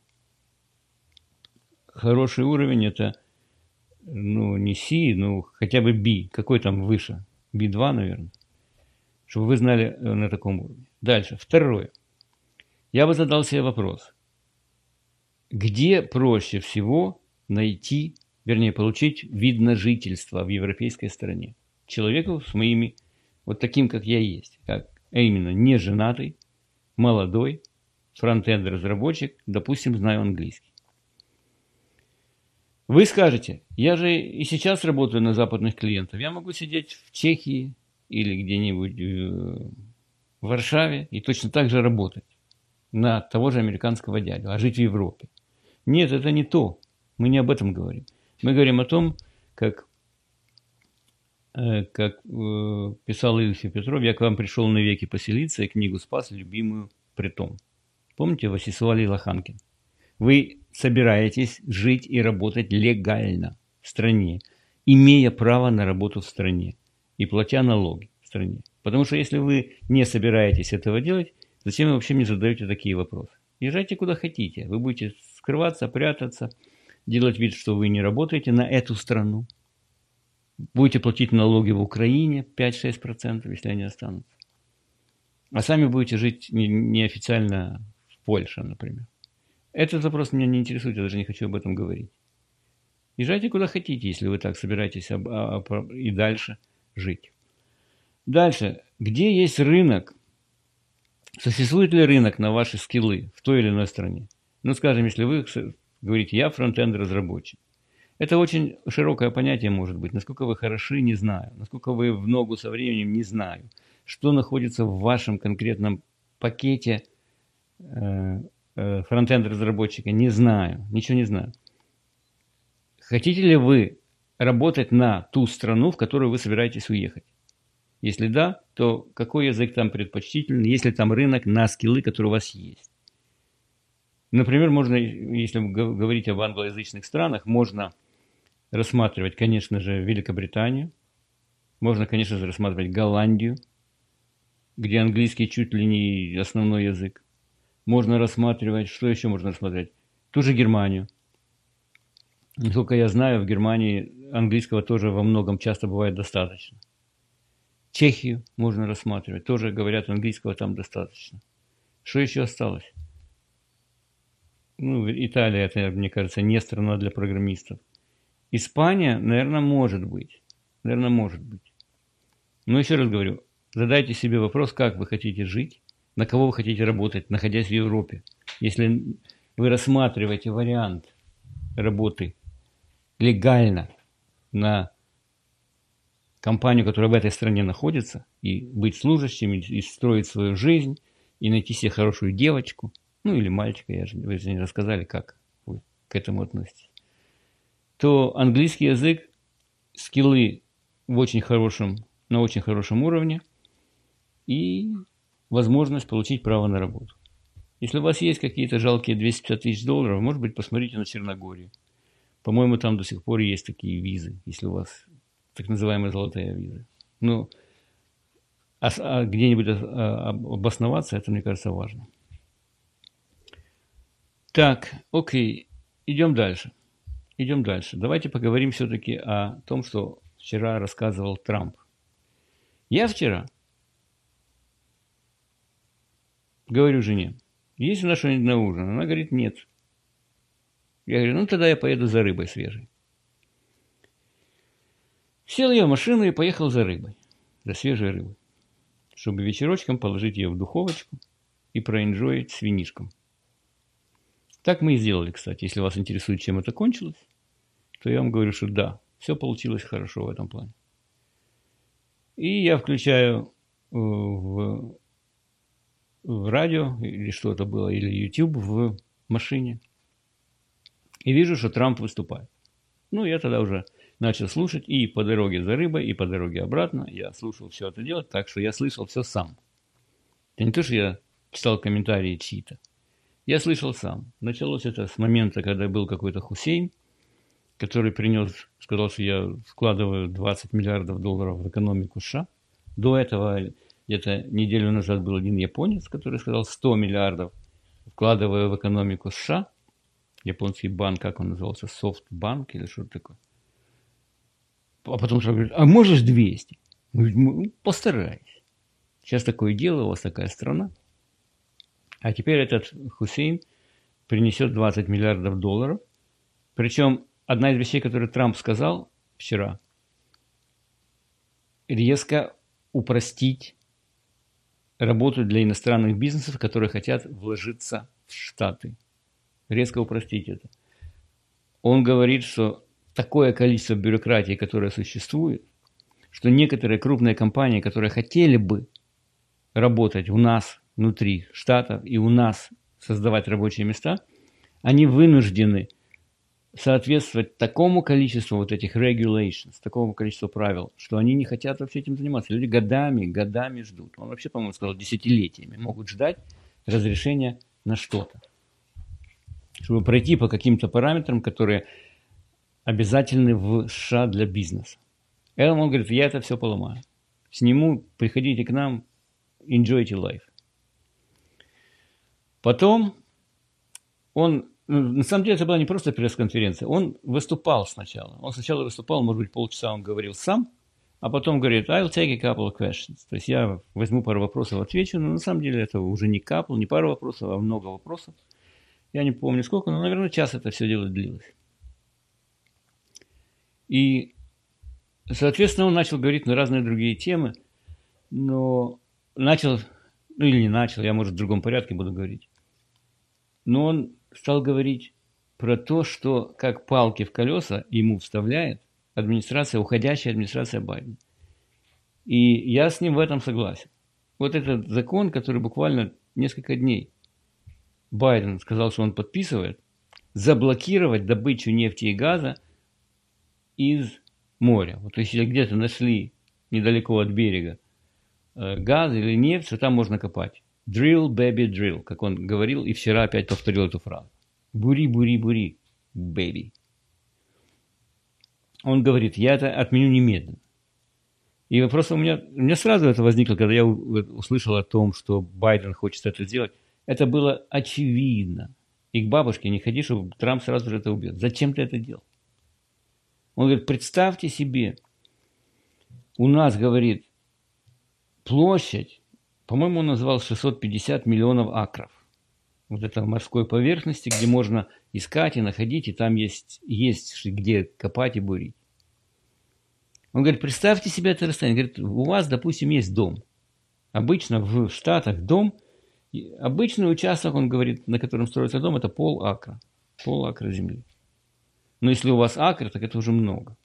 Хороший уровень – это, не C, хотя бы B. Какой там выше? B2, наверное. Чтобы вы знали на таком уровне. Дальше. Второе. Я бы задал себе вопрос. Где проще всего получить вид на жительство в европейской стране? Человеку с моими, вот таким, как я есть. А именно, не женатый, молодой, фронтенд-разработчик, допустим, знаю английский. Вы скажете, я же и сейчас работаю на западных клиентов. Я могу сидеть в Чехии или где-нибудь в Варшаве и точно так же работать на того же американского дядю, а жить в Европе. Нет, это не то. Мы не об этом говорим. Мы говорим о том, как писал Ильф и Петров, я к вам пришел навеки поселиться и книгу спас, любимую притом. Помните, Васисуалий Лоханкин? Вы собираетесь жить и работать легально в стране, имея право на работу в стране и платя налоги в стране. Потому что если вы не собираетесь этого делать, зачем вы вообще мне задаете такие вопросы? Езжайте куда хотите. Вы будете скрываться, прятаться, делать вид, что вы не работаете на эту страну. Будете платить налоги в Украине 5-6%, если они останутся. А сами будете жить неофициально в Польше, например. Этот вопрос меня не интересует, я даже не хочу об этом говорить. Езжайте куда хотите, если вы так собираетесь и дальше жить. Дальше. Где есть рынок? Существует ли рынок на ваши скиллы в той или иной стране? Скажем, если вы говорите, я фронтенд-разработчик. Это очень широкое понятие может быть. Насколько вы хороши, не знаю. Насколько вы в ногу со временем, не знаю. Что находится в вашем конкретном пакете фронтенд-разработчика, не знаю. Ничего не знаю. Хотите ли вы работать на ту страну, в которую вы собираетесь уехать? Если да, то какой язык там предпочтительный, если там рынок на скиллы, которые у вас есть? Например, можно, если говорить об англоязычных странах, можно рассматривать, конечно же, Великобританию, можно, конечно же, рассматривать Голландию, где английский чуть ли не основной язык. Можно рассматривать, что еще можно рассматривать? Ту же Германию. Насколько я знаю, в Германии английского тоже во многом часто бывает достаточно. Чехию можно рассматривать. Тоже, говорят, английского там достаточно. Что еще осталось? Италия, это, мне кажется, не страна для программистов. Испания, наверное, может быть. Но еще раз говорю, задайте себе вопрос, как вы хотите жить, на кого вы хотите работать, находясь в Европе. Если вы рассматриваете вариант работы легально на компанию, которая в этой стране находится, и быть служащим, и строить свою жизнь, и найти себе хорошую девочку, или мальчика, вы же не рассказали, как к этому относитесь, то английский язык, скиллы на очень хорошем уровне и возможность получить право на работу. Если у вас есть какие-то жалкие 250 тысяч долларов, может быть, посмотрите на Черногорию. По-моему, там до сих пор есть такие визы, если у вас так называемая золотая виза. Ну, где-нибудь обосноваться, это, мне кажется, важно. Так, окей, идем дальше. Давайте поговорим все-таки о том, что вчера рассказывал Трамп. Я вчера говорю жене, есть у нас что-нибудь на ужин? Она говорит, нет. Я говорю, ну тогда я поеду за рыбой свежей. Сел я в машину и поехал за рыбой, за свежей рыбой, чтобы вечерочком положить ее в духовочку и проэнджоить с винишком. Так мы и сделали, кстати. Если вас интересует, чем это кончилось, то я вам говорю, что да, все получилось хорошо в этом плане. И я включаю в радио, или что это было, или YouTube в машине, и вижу, что Трамп выступает. Ну, я тогда уже начал слушать и по дороге за рыбой, и по дороге обратно. Я слушал все это дело, так что я слышал все сам. Это не то, что я читал комментарии чьи-то. Я слышал сам. Началось это с момента, когда был какой-то Хусейн, который сказал, что я вкладываю 20 миллиардов долларов в экономику США. До этого где-то неделю назад был один японец, который сказал 100 миллиардов вкладываю в экономику США. Японский банк, как он назывался, Софтбанк или что-то такое. А потом Трамп говорит, а можешь 200? Ну, постараюсь. Сейчас такое дело, у вас такая страна. А теперь этот Хусейн принесет 20 миллиардов долларов. Причем одна из вещей, которую Трамп сказал вчера, резко упростить работу для иностранных бизнесов, которые хотят вложиться в Штаты. Резко упростить это. Он говорит, что такое количество бюрократии, которое существует, что некоторые крупные компании, которые хотели бы работать у нас внутри Штатов и у нас создавать рабочие места, они вынуждены соответствовать такому количеству вот этих regulations, такому количеству правил, что они не хотят вообще этим заниматься. Люди годами ждут. Он вообще, по-моему, сказал, десятилетиями могут ждать разрешения на что-то, чтобы пройти по каким-то параметрам, которые обязательны в США для бизнеса. Он говорит, я это все поломаю. Сниму, приходите к нам, enjoy your life. Потом на самом деле это была не просто пресс-конференция, он выступал сначала. Он сначала выступал, может быть, полчаса он говорил сам, а потом говорит, I'll take a couple of questions. То есть я возьму пару вопросов, отвечу, но на самом деле это уже не не пару вопросов, а много вопросов. Я не помню сколько, но, наверное, час это все дело длилось. И, соответственно, он начал говорить на разные другие темы, но я, может, в другом порядке буду говорить. Но он стал говорить про то, что как палки в колеса ему вставляет уходящая администрация Байдена. И я с ним в этом согласен. Вот этот закон, который буквально несколько дней Байден сказал, что он подписывает, заблокировать добычу нефти и газа из моря. Вот если где-то нашли недалеко от берега газ или нефть, то там можно копать. Drill, baby, drill, как он говорил, и вчера опять повторил эту фразу. Бури, бури, бури, baby. Он говорит, я это отменю немедленно. И вопрос у меня сразу это возникло, когда я услышал о том, что Байден хочет это сделать. Это было очевидно. И к бабушке не ходи, чтобы Трамп сразу же это убьет. Зачем ты это делал? Он говорит, представьте себе, у нас, говорит, площадь, по-моему, он назвал 650 миллионов акров. Вот это морской поверхности, где можно искать и находить, и там есть где копать и бурить. Он говорит, представьте себе это расстояние. Говорит, у вас, допустим, есть дом. Обычно в Штатах дом, обычный участок, он говорит, на котором строится дом, это пол-акра земли. Но если у вас акр, так это уже много.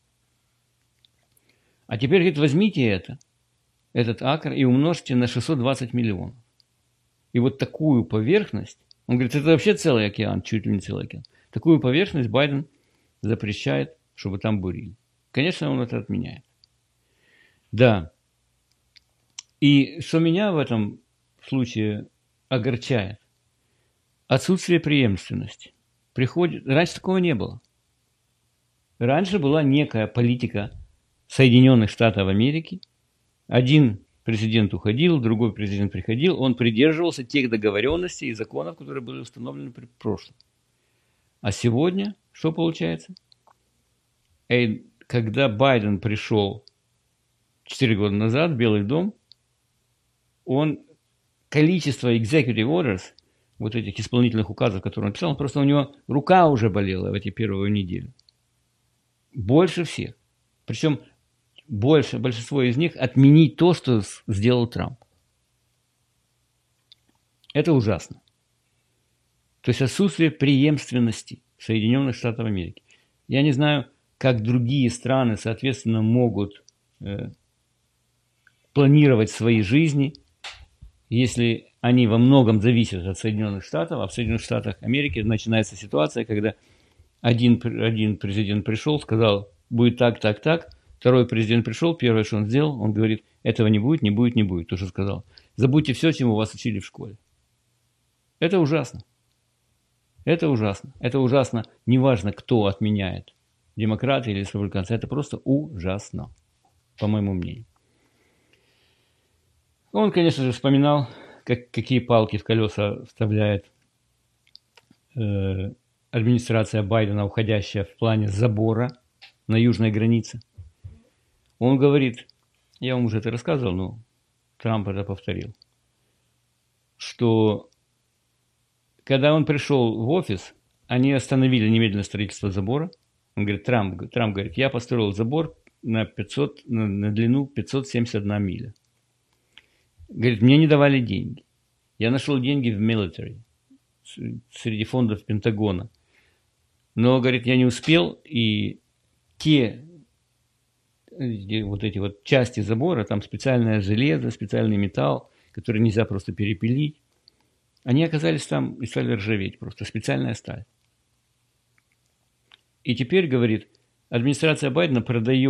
А теперь, говорит, возьмите этот акр и умножьте на 620 миллионов. И вот такую поверхность, он говорит, это вообще целый океан, чуть ли не целый океан. Такую поверхность Байден запрещает, чтобы там бурили. Конечно, он это отменяет. Да. И что меня в этом случае огорчает? Отсутствие преемственности. Раньше такого не было. Раньше была некая политика Соединенных Штатов Америки. Один президент уходил, другой президент приходил. Он придерживался тех договоренностей и законов, которые были установлены в прошлом. А сегодня что получается? Когда Байден пришел 4 года назад в Белый дом, количество executive orders, вот этих исполнительных указов, которые он писал, просто у него рука уже болела в эти первую неделю. Больше всех. Причем большинство из них отменить то, что сделал Трамп. Это ужасно. То есть отсутствие преемственности Соединенных Штатов Америки. Я не знаю, как другие страны, соответственно, могут планировать свои жизни, если они во многом зависят от Соединенных Штатов, а в Соединенных Штатах Америки начинается ситуация, когда один президент пришел, сказал, будет так, так, так, второй президент пришел, первое, что он сделал, он говорит, этого не будет, не будет, не будет, то, что сказал. Забудьте все, чему вас учили в школе. Это ужасно. Это ужасно. Это ужасно, неважно, кто отменяет, демократы или республиканцы, это просто ужасно, по моему мнению. Он, конечно же, вспоминал, какие палки в колеса вставляет администрация Байдена, уходящая в плане забора на южной границе. Он говорит, я вам уже это рассказывал, но Трамп это повторил, что когда он пришел в офис, они остановили немедленно строительство забора. Он говорит, Трамп говорит, я построил забор на длину 571 миля. Говорит, мне не давали деньги. Я нашел деньги в military, среди фондов Пентагона. Но, говорит, я не успел, и те вот эти вот части забора, там специальное железо, специальный металл, который нельзя просто перепилить, они оказались там и стали ржаветь, просто специальная сталь. И теперь, говорит, администрация Байдена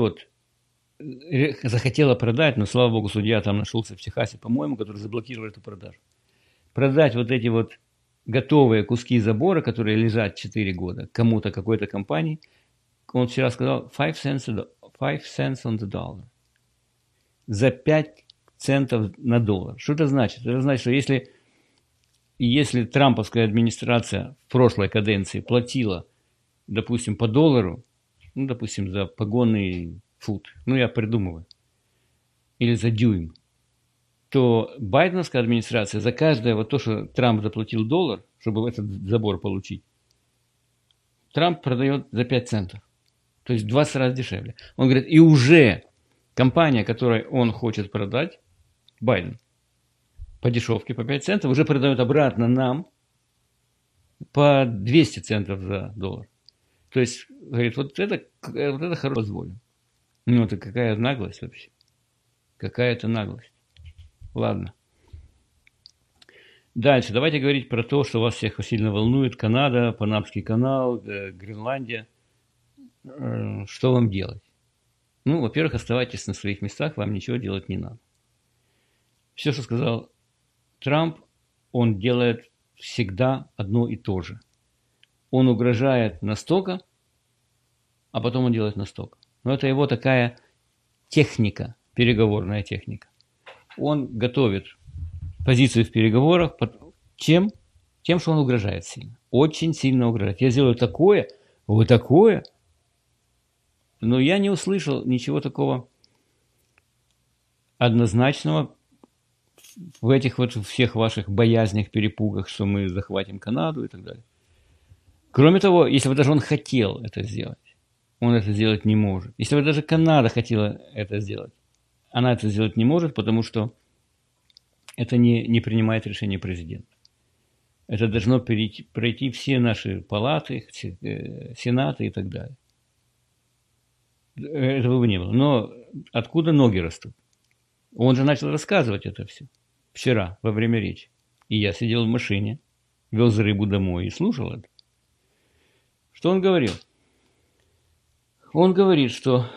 захотела продать, но, слава богу, судья там нашелся в Техасе, по-моему, который заблокировал эту продажу. Продать вот эти вот готовые куски забора, которые лежат 4 года, кому-то, какой-то компании, он вчера сказал 5 cents on the dollar. За 5 центов на доллар. Что это значит? Это значит, что если трамповская администрация в прошлой каденции платила, допустим, по доллару, ну, допустим, за погонный фут, ну, я придумываю, или за дюйм, то байденовская администрация за каждое вот то, что Трамп заплатил доллар, чтобы этот забор получить, Трамп продает за 5 центов. То есть в 20 раз дешевле. Он говорит, и уже компания, которой он хочет продать, Байден, по дешевке, по 5 центов, уже продает обратно нам по 200 центов за доллар. То есть, говорит, вот это хорошо позволю. Ну, это какая наглость вообще. Какая-то наглость. Ладно. Дальше. Давайте говорить про то, что вас всех сильно волнует. Канада, Панамский канал, Гренландия. Что вам делать? Ну, во-первых, оставайтесь на своих местах, вам ничего делать не надо. Все, что сказал Трамп, он делает всегда одно и то же. Он угрожает настолько, а потом он делает настолько. Но это его такая техника, переговорная техника. Он готовит позицию в переговорах тем, что он угрожает сильно. Очень сильно угрожает. Я сделаю такое, вот такое. Но я не услышал ничего такого однозначного в этих вот всех ваших боязнях, перепугах, что мы захватим Канаду и так далее. Кроме того, если бы даже он хотел это сделать, он это сделать не может. Если бы даже Канада хотела это сделать, она это сделать не может, потому что это не принимает решение президента. Это должно пройти все наши палаты, сенаты и так далее. Этого бы не было. Но откуда ноги растут? Он же начал рассказывать это все вчера во время речи. И я сидел в машине, вез рыбу домой и слушал это. Что он говорил? Он говорит, что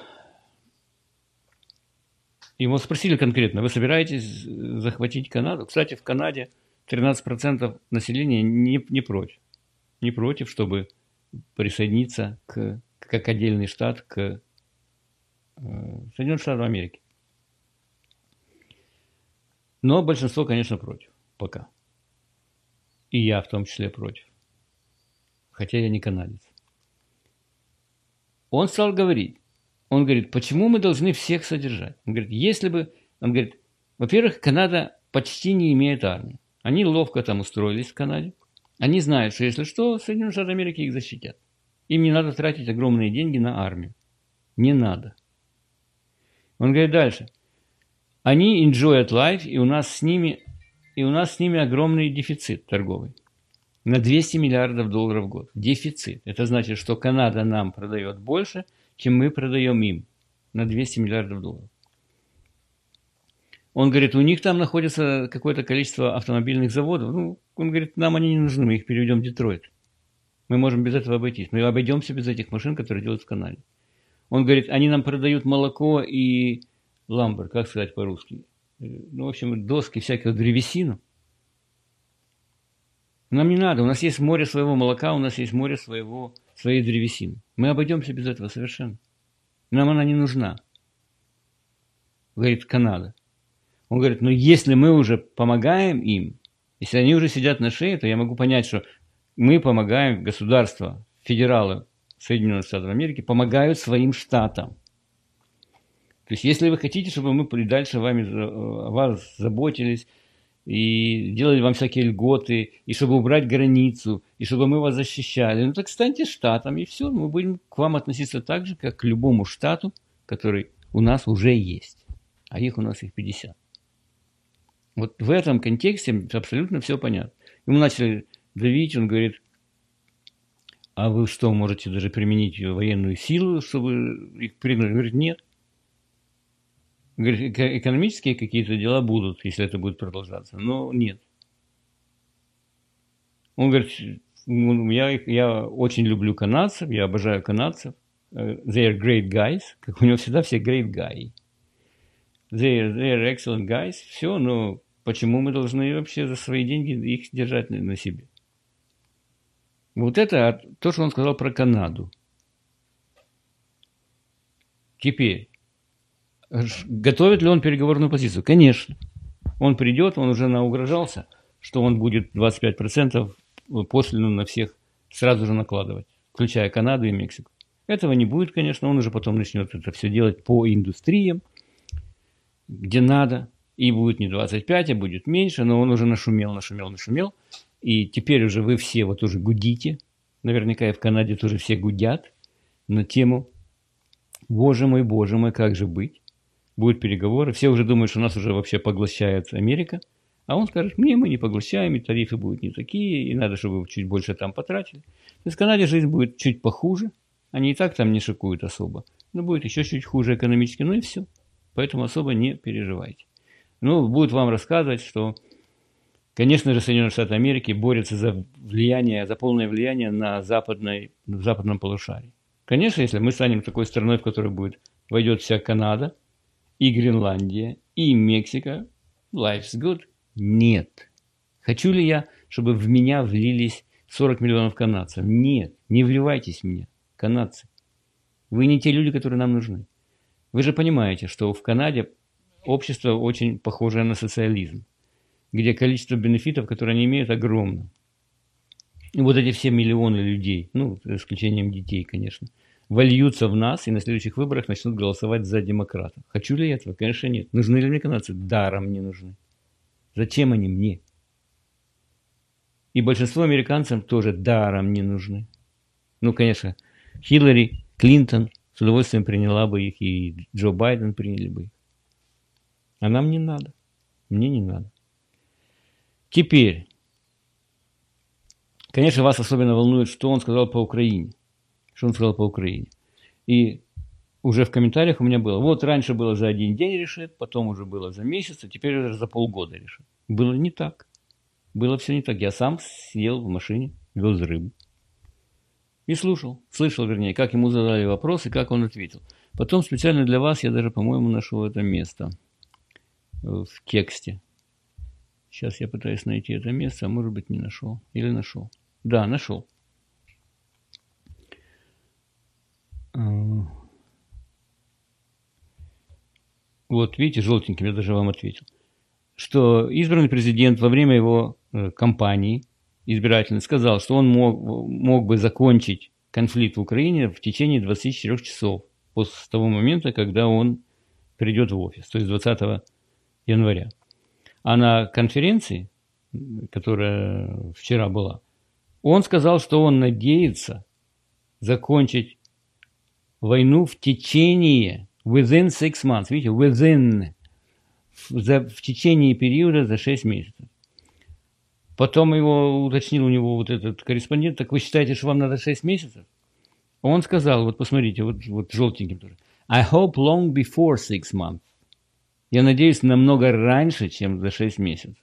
его спросили конкретно, вы собираетесь захватить Канаду? Кстати, в Канаде 13% населения не против. Не против, чтобы присоединиться как отдельный штат к Соединенным Штатам Америки. Но большинство, конечно, против. Пока. И я в том числе против. Хотя я не канадец. Он стал говорить. Он говорит, почему мы должны всех содержать? Он говорит, если бы... Он говорит, во-первых, Канада почти не имеет армии. Они ловко там устроились в Канаде. Они знают, что если что, Соединенные Штаты Америки их защитят. Им не надо тратить огромные деньги на армию. Не надо. Он говорит дальше. Они enjoy life, и у нас с ними огромный дефицит торговый. На 200 миллиардов долларов в год. Дефицит. Это значит, что Канада нам продает больше, чем мы продаем им. На 200 миллиардов долларов. Он говорит, у них там находится какое-то количество автомобильных заводов. Ну, он говорит, нам они не нужны, мы их переведем в Детройт. Мы можем без этого обойтись. Мы обойдемся без этих машин, которые делают в Канаде. Он говорит, они нам продают молоко и ламбер, как сказать по-русски. Ну, в общем, доски, всякую древесину. Нам не надо. У нас есть море своего молока, у нас есть море своей древесины. Мы обойдемся без этого совершенно. Нам она не нужна. Говорит Канада. Он говорит, если мы уже помогаем им, если они уже сидят на шее, то я могу понять, что мы помогаем, государства, федералы Соединенных Штатов Америки помогают своим штатам. То есть, если вы хотите, чтобы мы дальше о вас заботились и делали вам всякие льготы, и чтобы убрать границу, и чтобы мы вас защищали, так станьте штатом, и все, мы будем к вам относиться так же, как к любому штату, который у нас уже есть. А их у нас 50. Вот в этом контексте абсолютно все понятно. Ему начали давить, он говорит, а вы что, можете даже применить военную силу, чтобы их пригнать? Он говорит, нет. Говорит, экономические какие-то дела будут, если это будет продолжаться, но нет. Он говорит, я очень люблю канадцев, я обожаю канадцев. They are great guys, как у него всегда все great guys. They are excellent guys, все, но почему мы должны вообще за свои деньги их держать на себе? Вот это то, что он сказал про Канаду. Теперь, готовит ли он переговорную позицию? Конечно. Он придет, он уже наугрожался, что он будет 25% пошлину на всех сразу же накладывать, включая Канаду и Мексику. Этого не будет, конечно, он уже потом начнет это все делать по индустриям, где надо, и будет не 25, а будет меньше, но он уже нашумел. И теперь уже вы все вот уже гудите, наверняка и в Канаде тоже все гудят на тему боже мой, как же быть? Будут переговоры, все уже думают, что нас уже вообще поглощает Америка, а он скажет, мы не поглощаем, и тарифы будут не такие, и надо, чтобы вы чуть больше там потратили. То есть в Канаде жизнь будет чуть похуже, они и так там не шикуют особо, но будет еще чуть хуже экономически, ну и все. Поэтому особо не переживайте. Ну, будут вам рассказывать, что, конечно же, Соединенные Штаты Америки борются за полное влияние на западном полушарии. Конечно, если мы станем такой страной, в которой войдет вся Канада, и Гренландия, и Мексика, life's good. Нет. Хочу ли я, чтобы в меня влились 40 миллионов канадцев? Нет. Не вливайтесь в меня, канадцы. Вы не те люди, которые нам нужны. Вы же понимаете, что в Канаде общество очень похожее на социализм, где количество бенефитов, которые они имеют, огромно. И вот эти все миллионы людей, ну, за исключением детей, конечно, вольются в нас и на следующих выборах начнут голосовать за демократов. Хочу ли я этого? Конечно, нет. Нужны ли мне канадцы? Даром не нужны. Зачем они мне? И большинство американцам тоже даром не нужны. Ну, конечно, Хиллари Клинтон с удовольствием приняла бы их, и Джо Байден приняли бы их. А нам не надо. Мне не надо. Теперь, конечно, вас особенно волнует, что он сказал по Украине. И уже в комментариях у меня было, вот раньше было за один день решит, потом уже было за месяц, а теперь уже за полгода решит. Было не так. Было все не так. Я сам сидел в машине, вез рыбу. И слушал, слышал, вернее, как ему задали вопрос и как он ответил. Потом специально для вас я даже, по-моему, нашел это место в тексте. Сейчас я пытаюсь найти это место, а может быть не нашел. Или нашел. Да, нашел. Вот, видите, желтеньким я даже вам ответил. Что избранный президент во время его кампании избирательной сказал, что он мог бы закончить конфликт в Украине в течение 24 часов после того момента, когда он придет в офис, то есть 20 января. А на конференции, которая вчера была, он сказал, что он надеется закончить войну в течение, within 6 months, видите, within, в течение периода за 6 месяцев. Потом его уточнил у него вот этот корреспондент, так вы считаете, что вам надо 6 месяцев? Он сказал, вот посмотрите, вот желтеньким тоже, I hope long before 6 months. Я надеюсь, намного раньше, чем за 6 месяцев.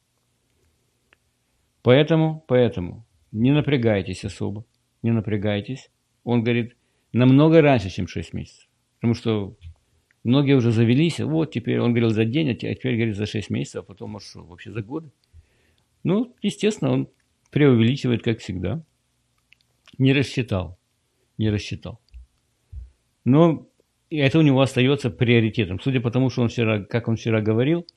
Поэтому не напрягайтесь особо, не напрягайтесь. Он говорит, намного раньше, чем 6 месяцев. Потому что многие уже завелись, вот теперь, он говорил за день, а теперь говорит за 6 месяцев, а потом, может, что, вообще за годы. Ну, естественно, он преувеличивает, как всегда. Не рассчитал. Но это у него остается приоритетом. Судя по тому, что он вчера говорил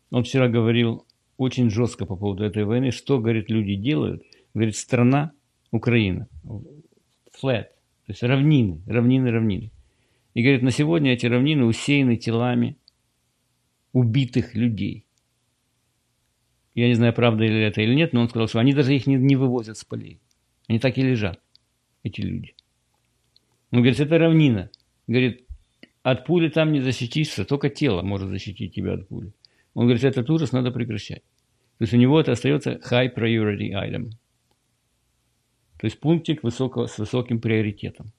очень жестко по поводу этой войны, что, говорит, люди делают. Говорит, страна, Украина, flat, то есть равнины. И, говорит, на сегодня эти равнины усеяны телами убитых людей. Я не знаю, правда ли это или нет, но он сказал, что они даже их не вывозят с полей. Они так и лежат, эти люди. Он говорит, это равнина. Говорит, от пули там не защитишься, только тело может защитить тебя от пули. Он говорит, этот ужас надо прекращать. То есть у него это остается high priority item. То есть пунктик с высоким приоритетом.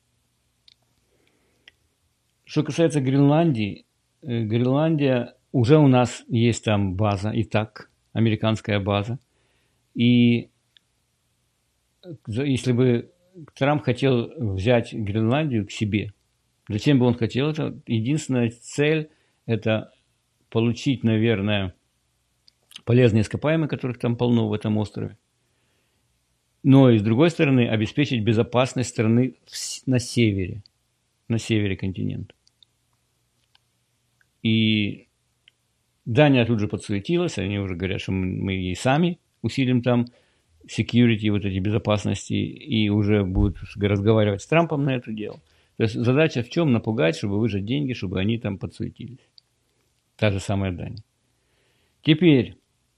Что касается Гренландии, Гренландия, уже у нас есть там база, и так, американская база. И если бы Трамп хотел взять Гренландию к себе, зачем бы он хотел это? Единственная цель – это получить, наверное, полезные ископаемые, которых там полно в этом острове. Но и с другой стороны, обеспечить безопасность страны на севере континента. И Дания тут же подсуетилась, они уже говорят, что мы и сами усилим там security, вот эти безопасности, и уже будут разговаривать с Трампом на это дело. То есть задача в чем? Напугать, чтобы выжать деньги, чтобы они там подсуетились. Та же самая Дания. Теперь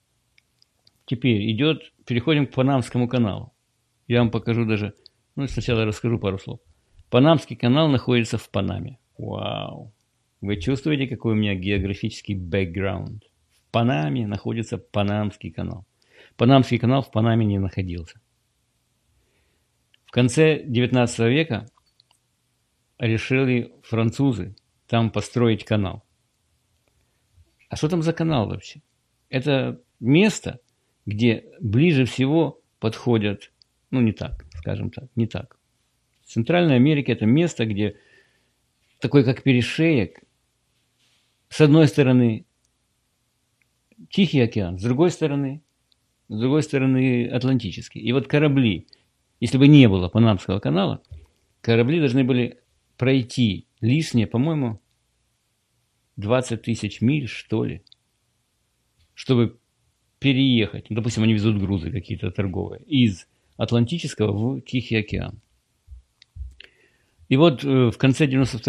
переходим к Панамскому каналу. Я вам покажу даже, сначала расскажу пару слов. Панамский канал находится в Панаме. Вау! Вы чувствуете, какой у меня географический бэкграунд? В Панаме находится Панамский канал. Панамский канал в Панаме не находился. В конце 19 века решили французы там построить канал. А что там за канал вообще? Это место, где ближе всего подходят, не так. В Центральной Америке это место, где такой как перешеек. С одной стороны Тихий океан, с другой стороны Атлантический. И вот корабли, если бы не было Панамского канала, корабли должны были пройти лишние, по-моему, 20 тысяч миль, что ли, чтобы переехать. Допустим, они везут грузы какие-то торговые из Атлантического в Тихий океан. И вот в конце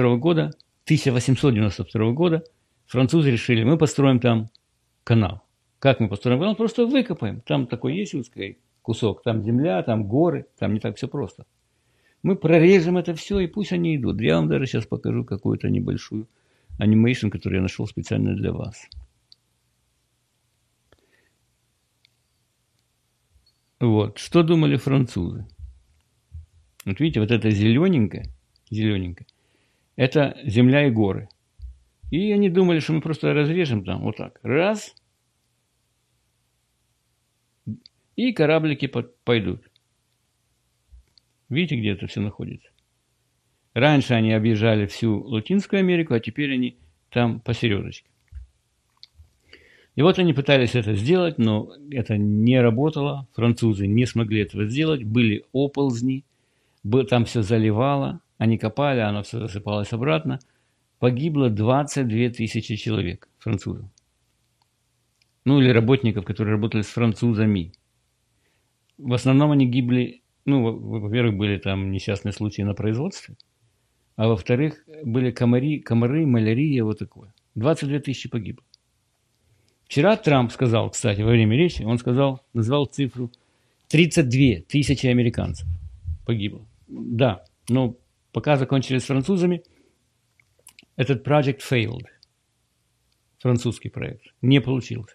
1892 года, французы решили, мы построим там канал. Как мы построим канал? Просто выкопаем. Там такой есть узкий кусок, там земля, там горы, там не так все просто. Мы прорежем это все, и пусть они идут. Я вам даже сейчас покажу какую-то небольшую анимейшн, которую я нашел специально для вас. Вот. Что думали французы? Вот видите, вот это зелененькое, это земля и горы. И они думали, что мы просто разрежем там, вот так, раз, и кораблики пойдут. Видите, где это все находится? Раньше они объезжали всю Латинскую Америку, а теперь они там посередочке. И вот они пытались это сделать, но это не работало. Французы не смогли этого сделать. Были оползни, там все заливало. Они копали, оно все засыпалось обратно. Погибло 22 тысячи человек, французов. Ну, или работников, которые работали с французами. В основном они гибли, ну, во-первых, были там несчастные случаи на производстве, а во-вторых, были комары, малярия, вот такое. 22 тысячи погибло. Вчера Трамп сказал, кстати, во время речи, он назвал цифру 32 тысячи американцев погибло. Да, но пока закончили с французами, этот project failed. Французский проект. Не получился.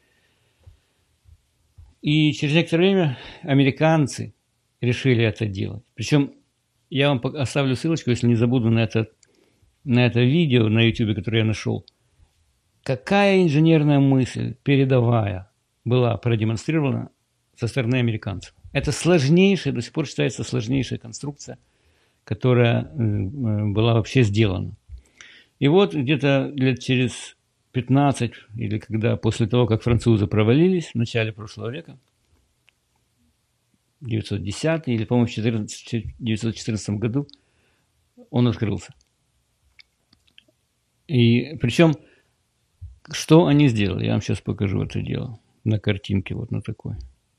И через некоторое время американцы решили это делать. Причем я вам оставлю ссылочку, если не забуду, на это видео на YouTube, которое я нашел. Какая инженерная мысль передовая была продемонстрирована со стороны американцев. Это сложнейшая, до сих пор считается сложнейшая конструкция, которая была вообще сделана. И вот где-то лет через 15, или когда после того, как французы провалились в начале прошлого века, 910 или, по-моему, в 1914 году, он открылся. И причем, что они сделали? Я вам сейчас покажу это дело на картинке, вот на такой.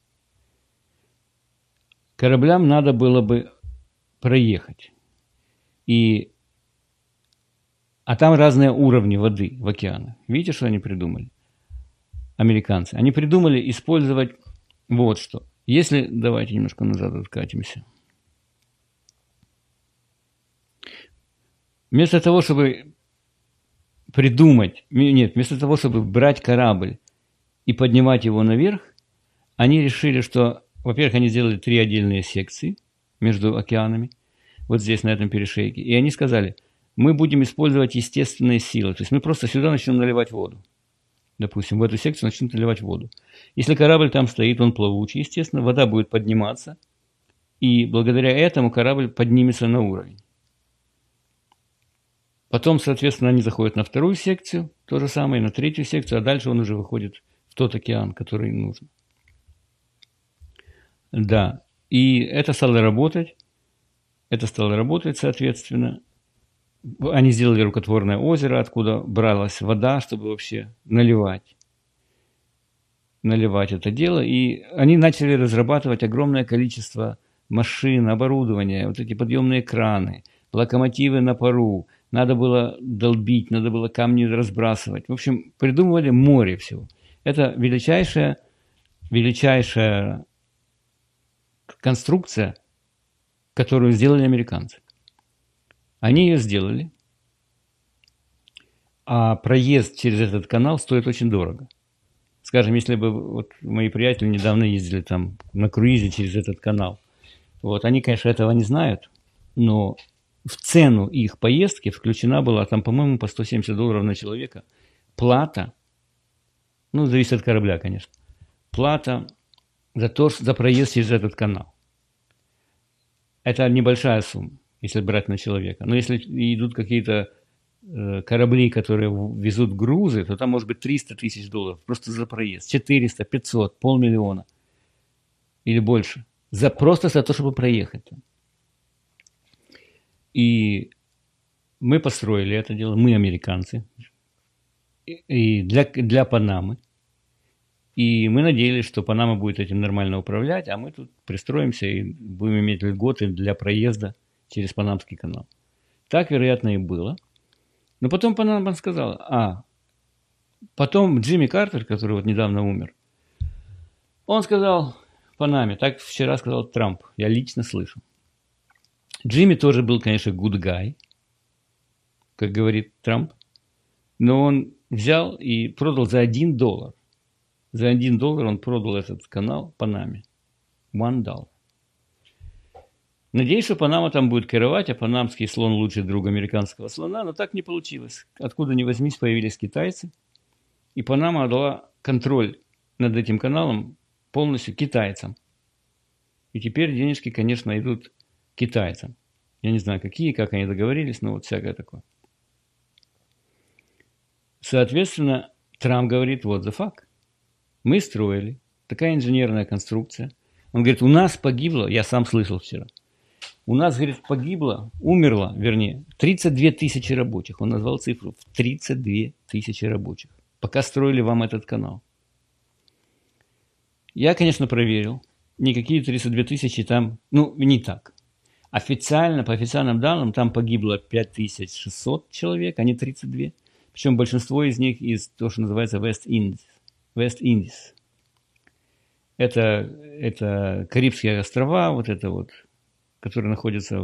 Кораблям надо было бы проехать. А там разные уровни воды в океанах. Видите, что они придумали? Американцы. Они придумали использовать вот что. Если, давайте немножко назад откатимся. Вместо того, чтобы вместо того, чтобы брать корабль и поднимать его наверх, они решили, что, во-первых, они сделали 3 отдельные секции между океанами, вот здесь, на этом перешейке. И они сказали, мы будем использовать естественные силы. То есть мы просто сюда начнем наливать воду. Допустим, в эту секцию начнут наливать воду. Если корабль там стоит, он плавучий, естественно, вода будет подниматься, и благодаря этому корабль поднимется на уровень. Потом, соответственно, они заходят на 2-ю секцию, то же самое, на 3-ю секцию, а дальше он уже выходит в тот океан, который им нужен. Да, и это стало работать, соответственно. Они сделали рукотворное озеро, откуда бралась вода, чтобы вообще наливать это дело. И они начали разрабатывать огромное количество машин, оборудования, вот эти подъемные краны, локомотивы на пару. Надо было долбить, надо было камни разбрасывать. В общем, придумывали море всего. Это величайшая конструкция, которую сделали американцы. Они ее сделали, а проезд через этот канал стоит очень дорого. Скажем, если бы вот мои приятели недавно ездили там на круизе через этот канал, вот они, конечно, этого не знают, но в цену их поездки включена была там, по-моему, по $170 на человека плата, ну, зависит от корабля, конечно, плата за проезд через этот канал. Это небольшая сумма, если брать на человека. Но если идут какие-то корабли, которые везут грузы, то там может быть $300 тысяч просто за проезд. 400, 500, $500 000 или больше. Просто за то, чтобы проехать. И мы построили это дело, мы американцы, и для Панамы. И мы надеялись, что Панама будет этим нормально управлять, а мы тут пристроимся и будем иметь льготы для проезда через Панамский канал. Так, вероятно, и было. Но потом Панама сказала, потом Джимми Картер, который вот недавно умер, он сказал Панаме, так вчера сказал Трамп, я лично слышал. Джимми тоже был, конечно, good guy, как говорит Трамп, но он взял и продал за $1. За $1 он продал этот канал Панаме. $1. Надеюсь, что Панама там будет кировать, а панамский слон лучший друг американского слона, но так не получилось. Откуда ни возьмись, появились китайцы, и Панама отдала контроль над этим каналом полностью китайцам. И теперь денежки, конечно, идут китайцам. Я не знаю, какие, как они договорились, но вот всякое такое. Соответственно, Трамп говорит, what the fuck. Мы строили, такая инженерная конструкция. Он говорит, у нас погибло, я сам слышал вчера, у нас, говорит, умерло, вернее, 32 тысячи рабочих. Он назвал цифру в 32 тысячи рабочих, пока строили вам этот канал. Я, конечно, проверил. Никакие 32 тысячи там, не так. Официально, по официальным данным, там погибло 5600 человек, а не 32. Причем большинство из них из того, что называется Вест-Индис. Это Карибские острова, вот это вот, которые находятся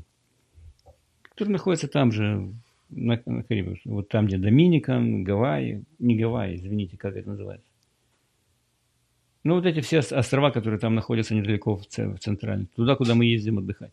там же, на Карибах. Вот там, где Доминикан, Гавайи, не Гавайи, извините, как это называется. Вот эти все острова, которые там находятся недалеко в центральном, туда, куда мы ездим отдыхать.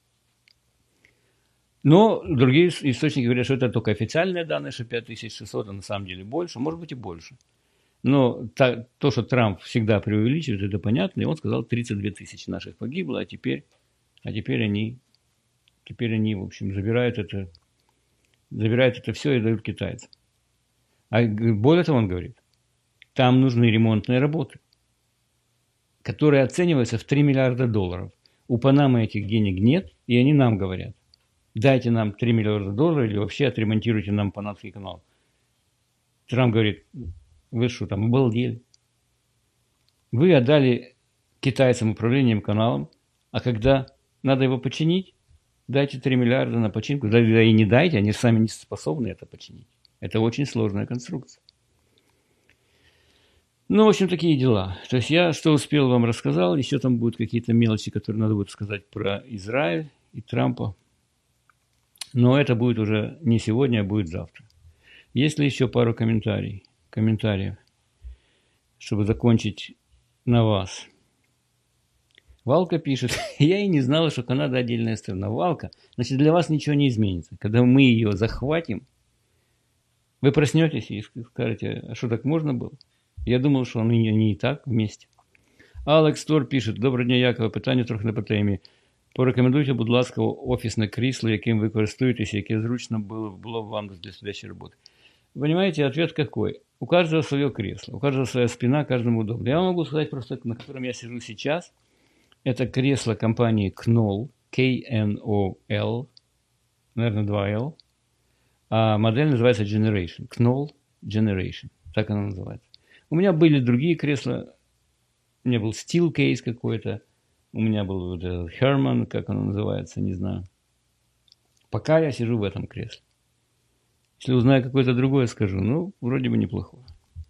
Но другие источники говорят, что это только официальные данные, что 5600, а на самом деле больше, может быть и больше. Но то, что Трамп всегда преувеличивает, это понятно, и он сказал, 32 тысячи наших погибло, а теперь они, в общем, забирают это все и дают китайцам. А более того, он говорит, там нужны ремонтные работы, которые оцениваются в $3 миллиарда. У Панамы этих денег нет, и они нам говорят, дайте нам $3 миллиарда или вообще отремонтируйте нам Панамский канал. Трамп говорит, вы что там, обалдели? Вы отдали китайцам управлением каналом, а когда надо его починить, дайте 3 миллиарда на починку. Да и не дайте, они сами не способны это починить. Это очень сложная конструкция. В общем, такие дела. То есть я, что успел, вам рассказал. Еще там будут какие-то мелочи, которые надо будет сказать про Израиль и Трампа. Но это будет уже не сегодня, а будет завтра. Есть ли еще пару комментариев, чтобы закончить на вас? Валка пишет, я и не знала, что Канада отдельная страна. Валка, значит, для вас ничего не изменится. Когда мы ее захватим, вы проснетесь и скажете, а что, так можно было? Я думал, що вони не і так вместе. Алекс Тор пише, доброго дня, Якова, питання трохи не по темі. Порекомендуйте, будь ласка, офісне крісло, яким ви користуєтеся, яке зручно було вам для следующей роботи. Понимаете, ответ какой? У каждого свое кресло, у каждого своя спина, каждому удобно. Я могу сказать просто, на котором я сижу сейчас. Это кресло компании Knoll, K-N-O-L, наверное, 2L. А модель называется Generation. Knoll Generation, так она называется. У меня были другие кресла. У меня был Steel Case какой-то. У меня был вот этот Herman, как оно называется, не знаю. Пока я сижу в этом кресле. Если узнаю какое-то другое, скажу. Вроде бы неплохое.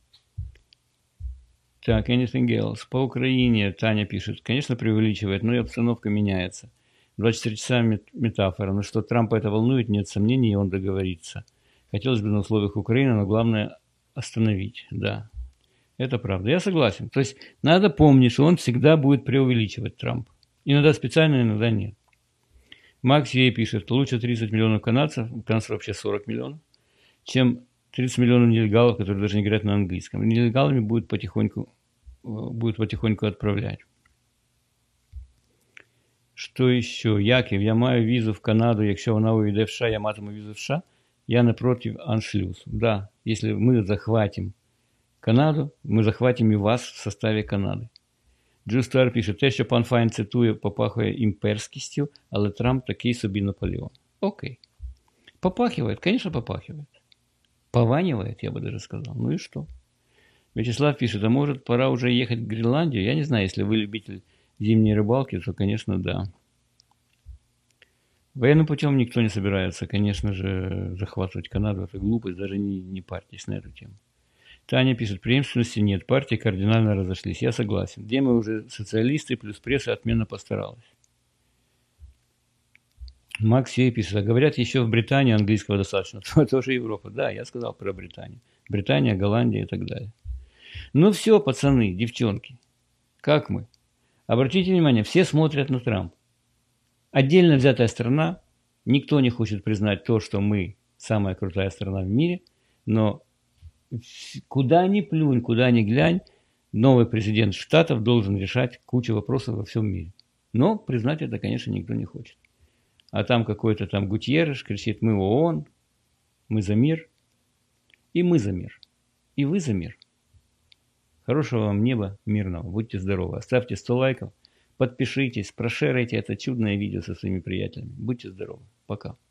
Так, anything else? По Украине Таня пишет. Конечно, преувеличивает, но и обстановка меняется. 24 часа метафора. Но что Трампа это волнует, нет сомнений, и он договорится. Хотелось бы на условиях Украины, но главное остановить. Да. Это правда. Я согласен. То есть надо помнить, что он всегда будет преувеличивать Трамп. Иногда специально, иногда нет. Макс ей пишет, лучше 30 миллионов канадцев, у канадцев вообще 40 миллионов, чем 30 миллионов нелегалов, которые даже не говорят на английском. Нелегалами будут потихоньку отправлять. Що ще? Яків, я маю візу в Канаду, якщо вона увійде в США, я матиму візу в США, я не проти аншлюзу. Да, если мы захватим Канаду, ми захватимо і вас в составі Канади. Джустар пише, те, що пан Файн цитує, попахує імперськістю, але Трамп такий собі Наполеон. Окей. Попахивает, конечно, попахивает. Пованивает, я бы даже сказал. Ну и что? Вячеслав пишет, а может, пора уже ехать в Гренландию? Я не знаю, если вы любитель зимней рыбалки, то, конечно, да. Военным путем никто не собирается, конечно же, захватывать Канаду. Это глупость, даже не парьтесь на эту тему. Таня пишет, преемственности нет, партии кардинально разошлись. Я согласен. Где мы уже социалисты, плюс пресса отменно постаралась. Макс ей пишет, а говорят, еще в Британии английского достаточно. Тоже Европа. Да, я сказал про Британию. Британия, Голландия и так далее. Ну все, пацаны, девчонки. Как мы? Обратите внимание, все смотрят на Трампа. Отдельно взятая страна, никто не хочет признать то, что мы самая крутая страна в мире, но куда ни плюнь, куда ни глянь, новый президент Штатов должен решать кучу вопросов во всем мире. Но признать это, конечно, никто не хочет. А там какой-то там Гутьерреш кричит: мы ООН, мы за мир. И мы за мир. И вы за мир. Хорошего вам неба мирного. Будьте здоровы. Оставьте 100 лайков. Подпишитесь, прошерите это чудное видео со своими приятелями. Будьте здоровы. Пока.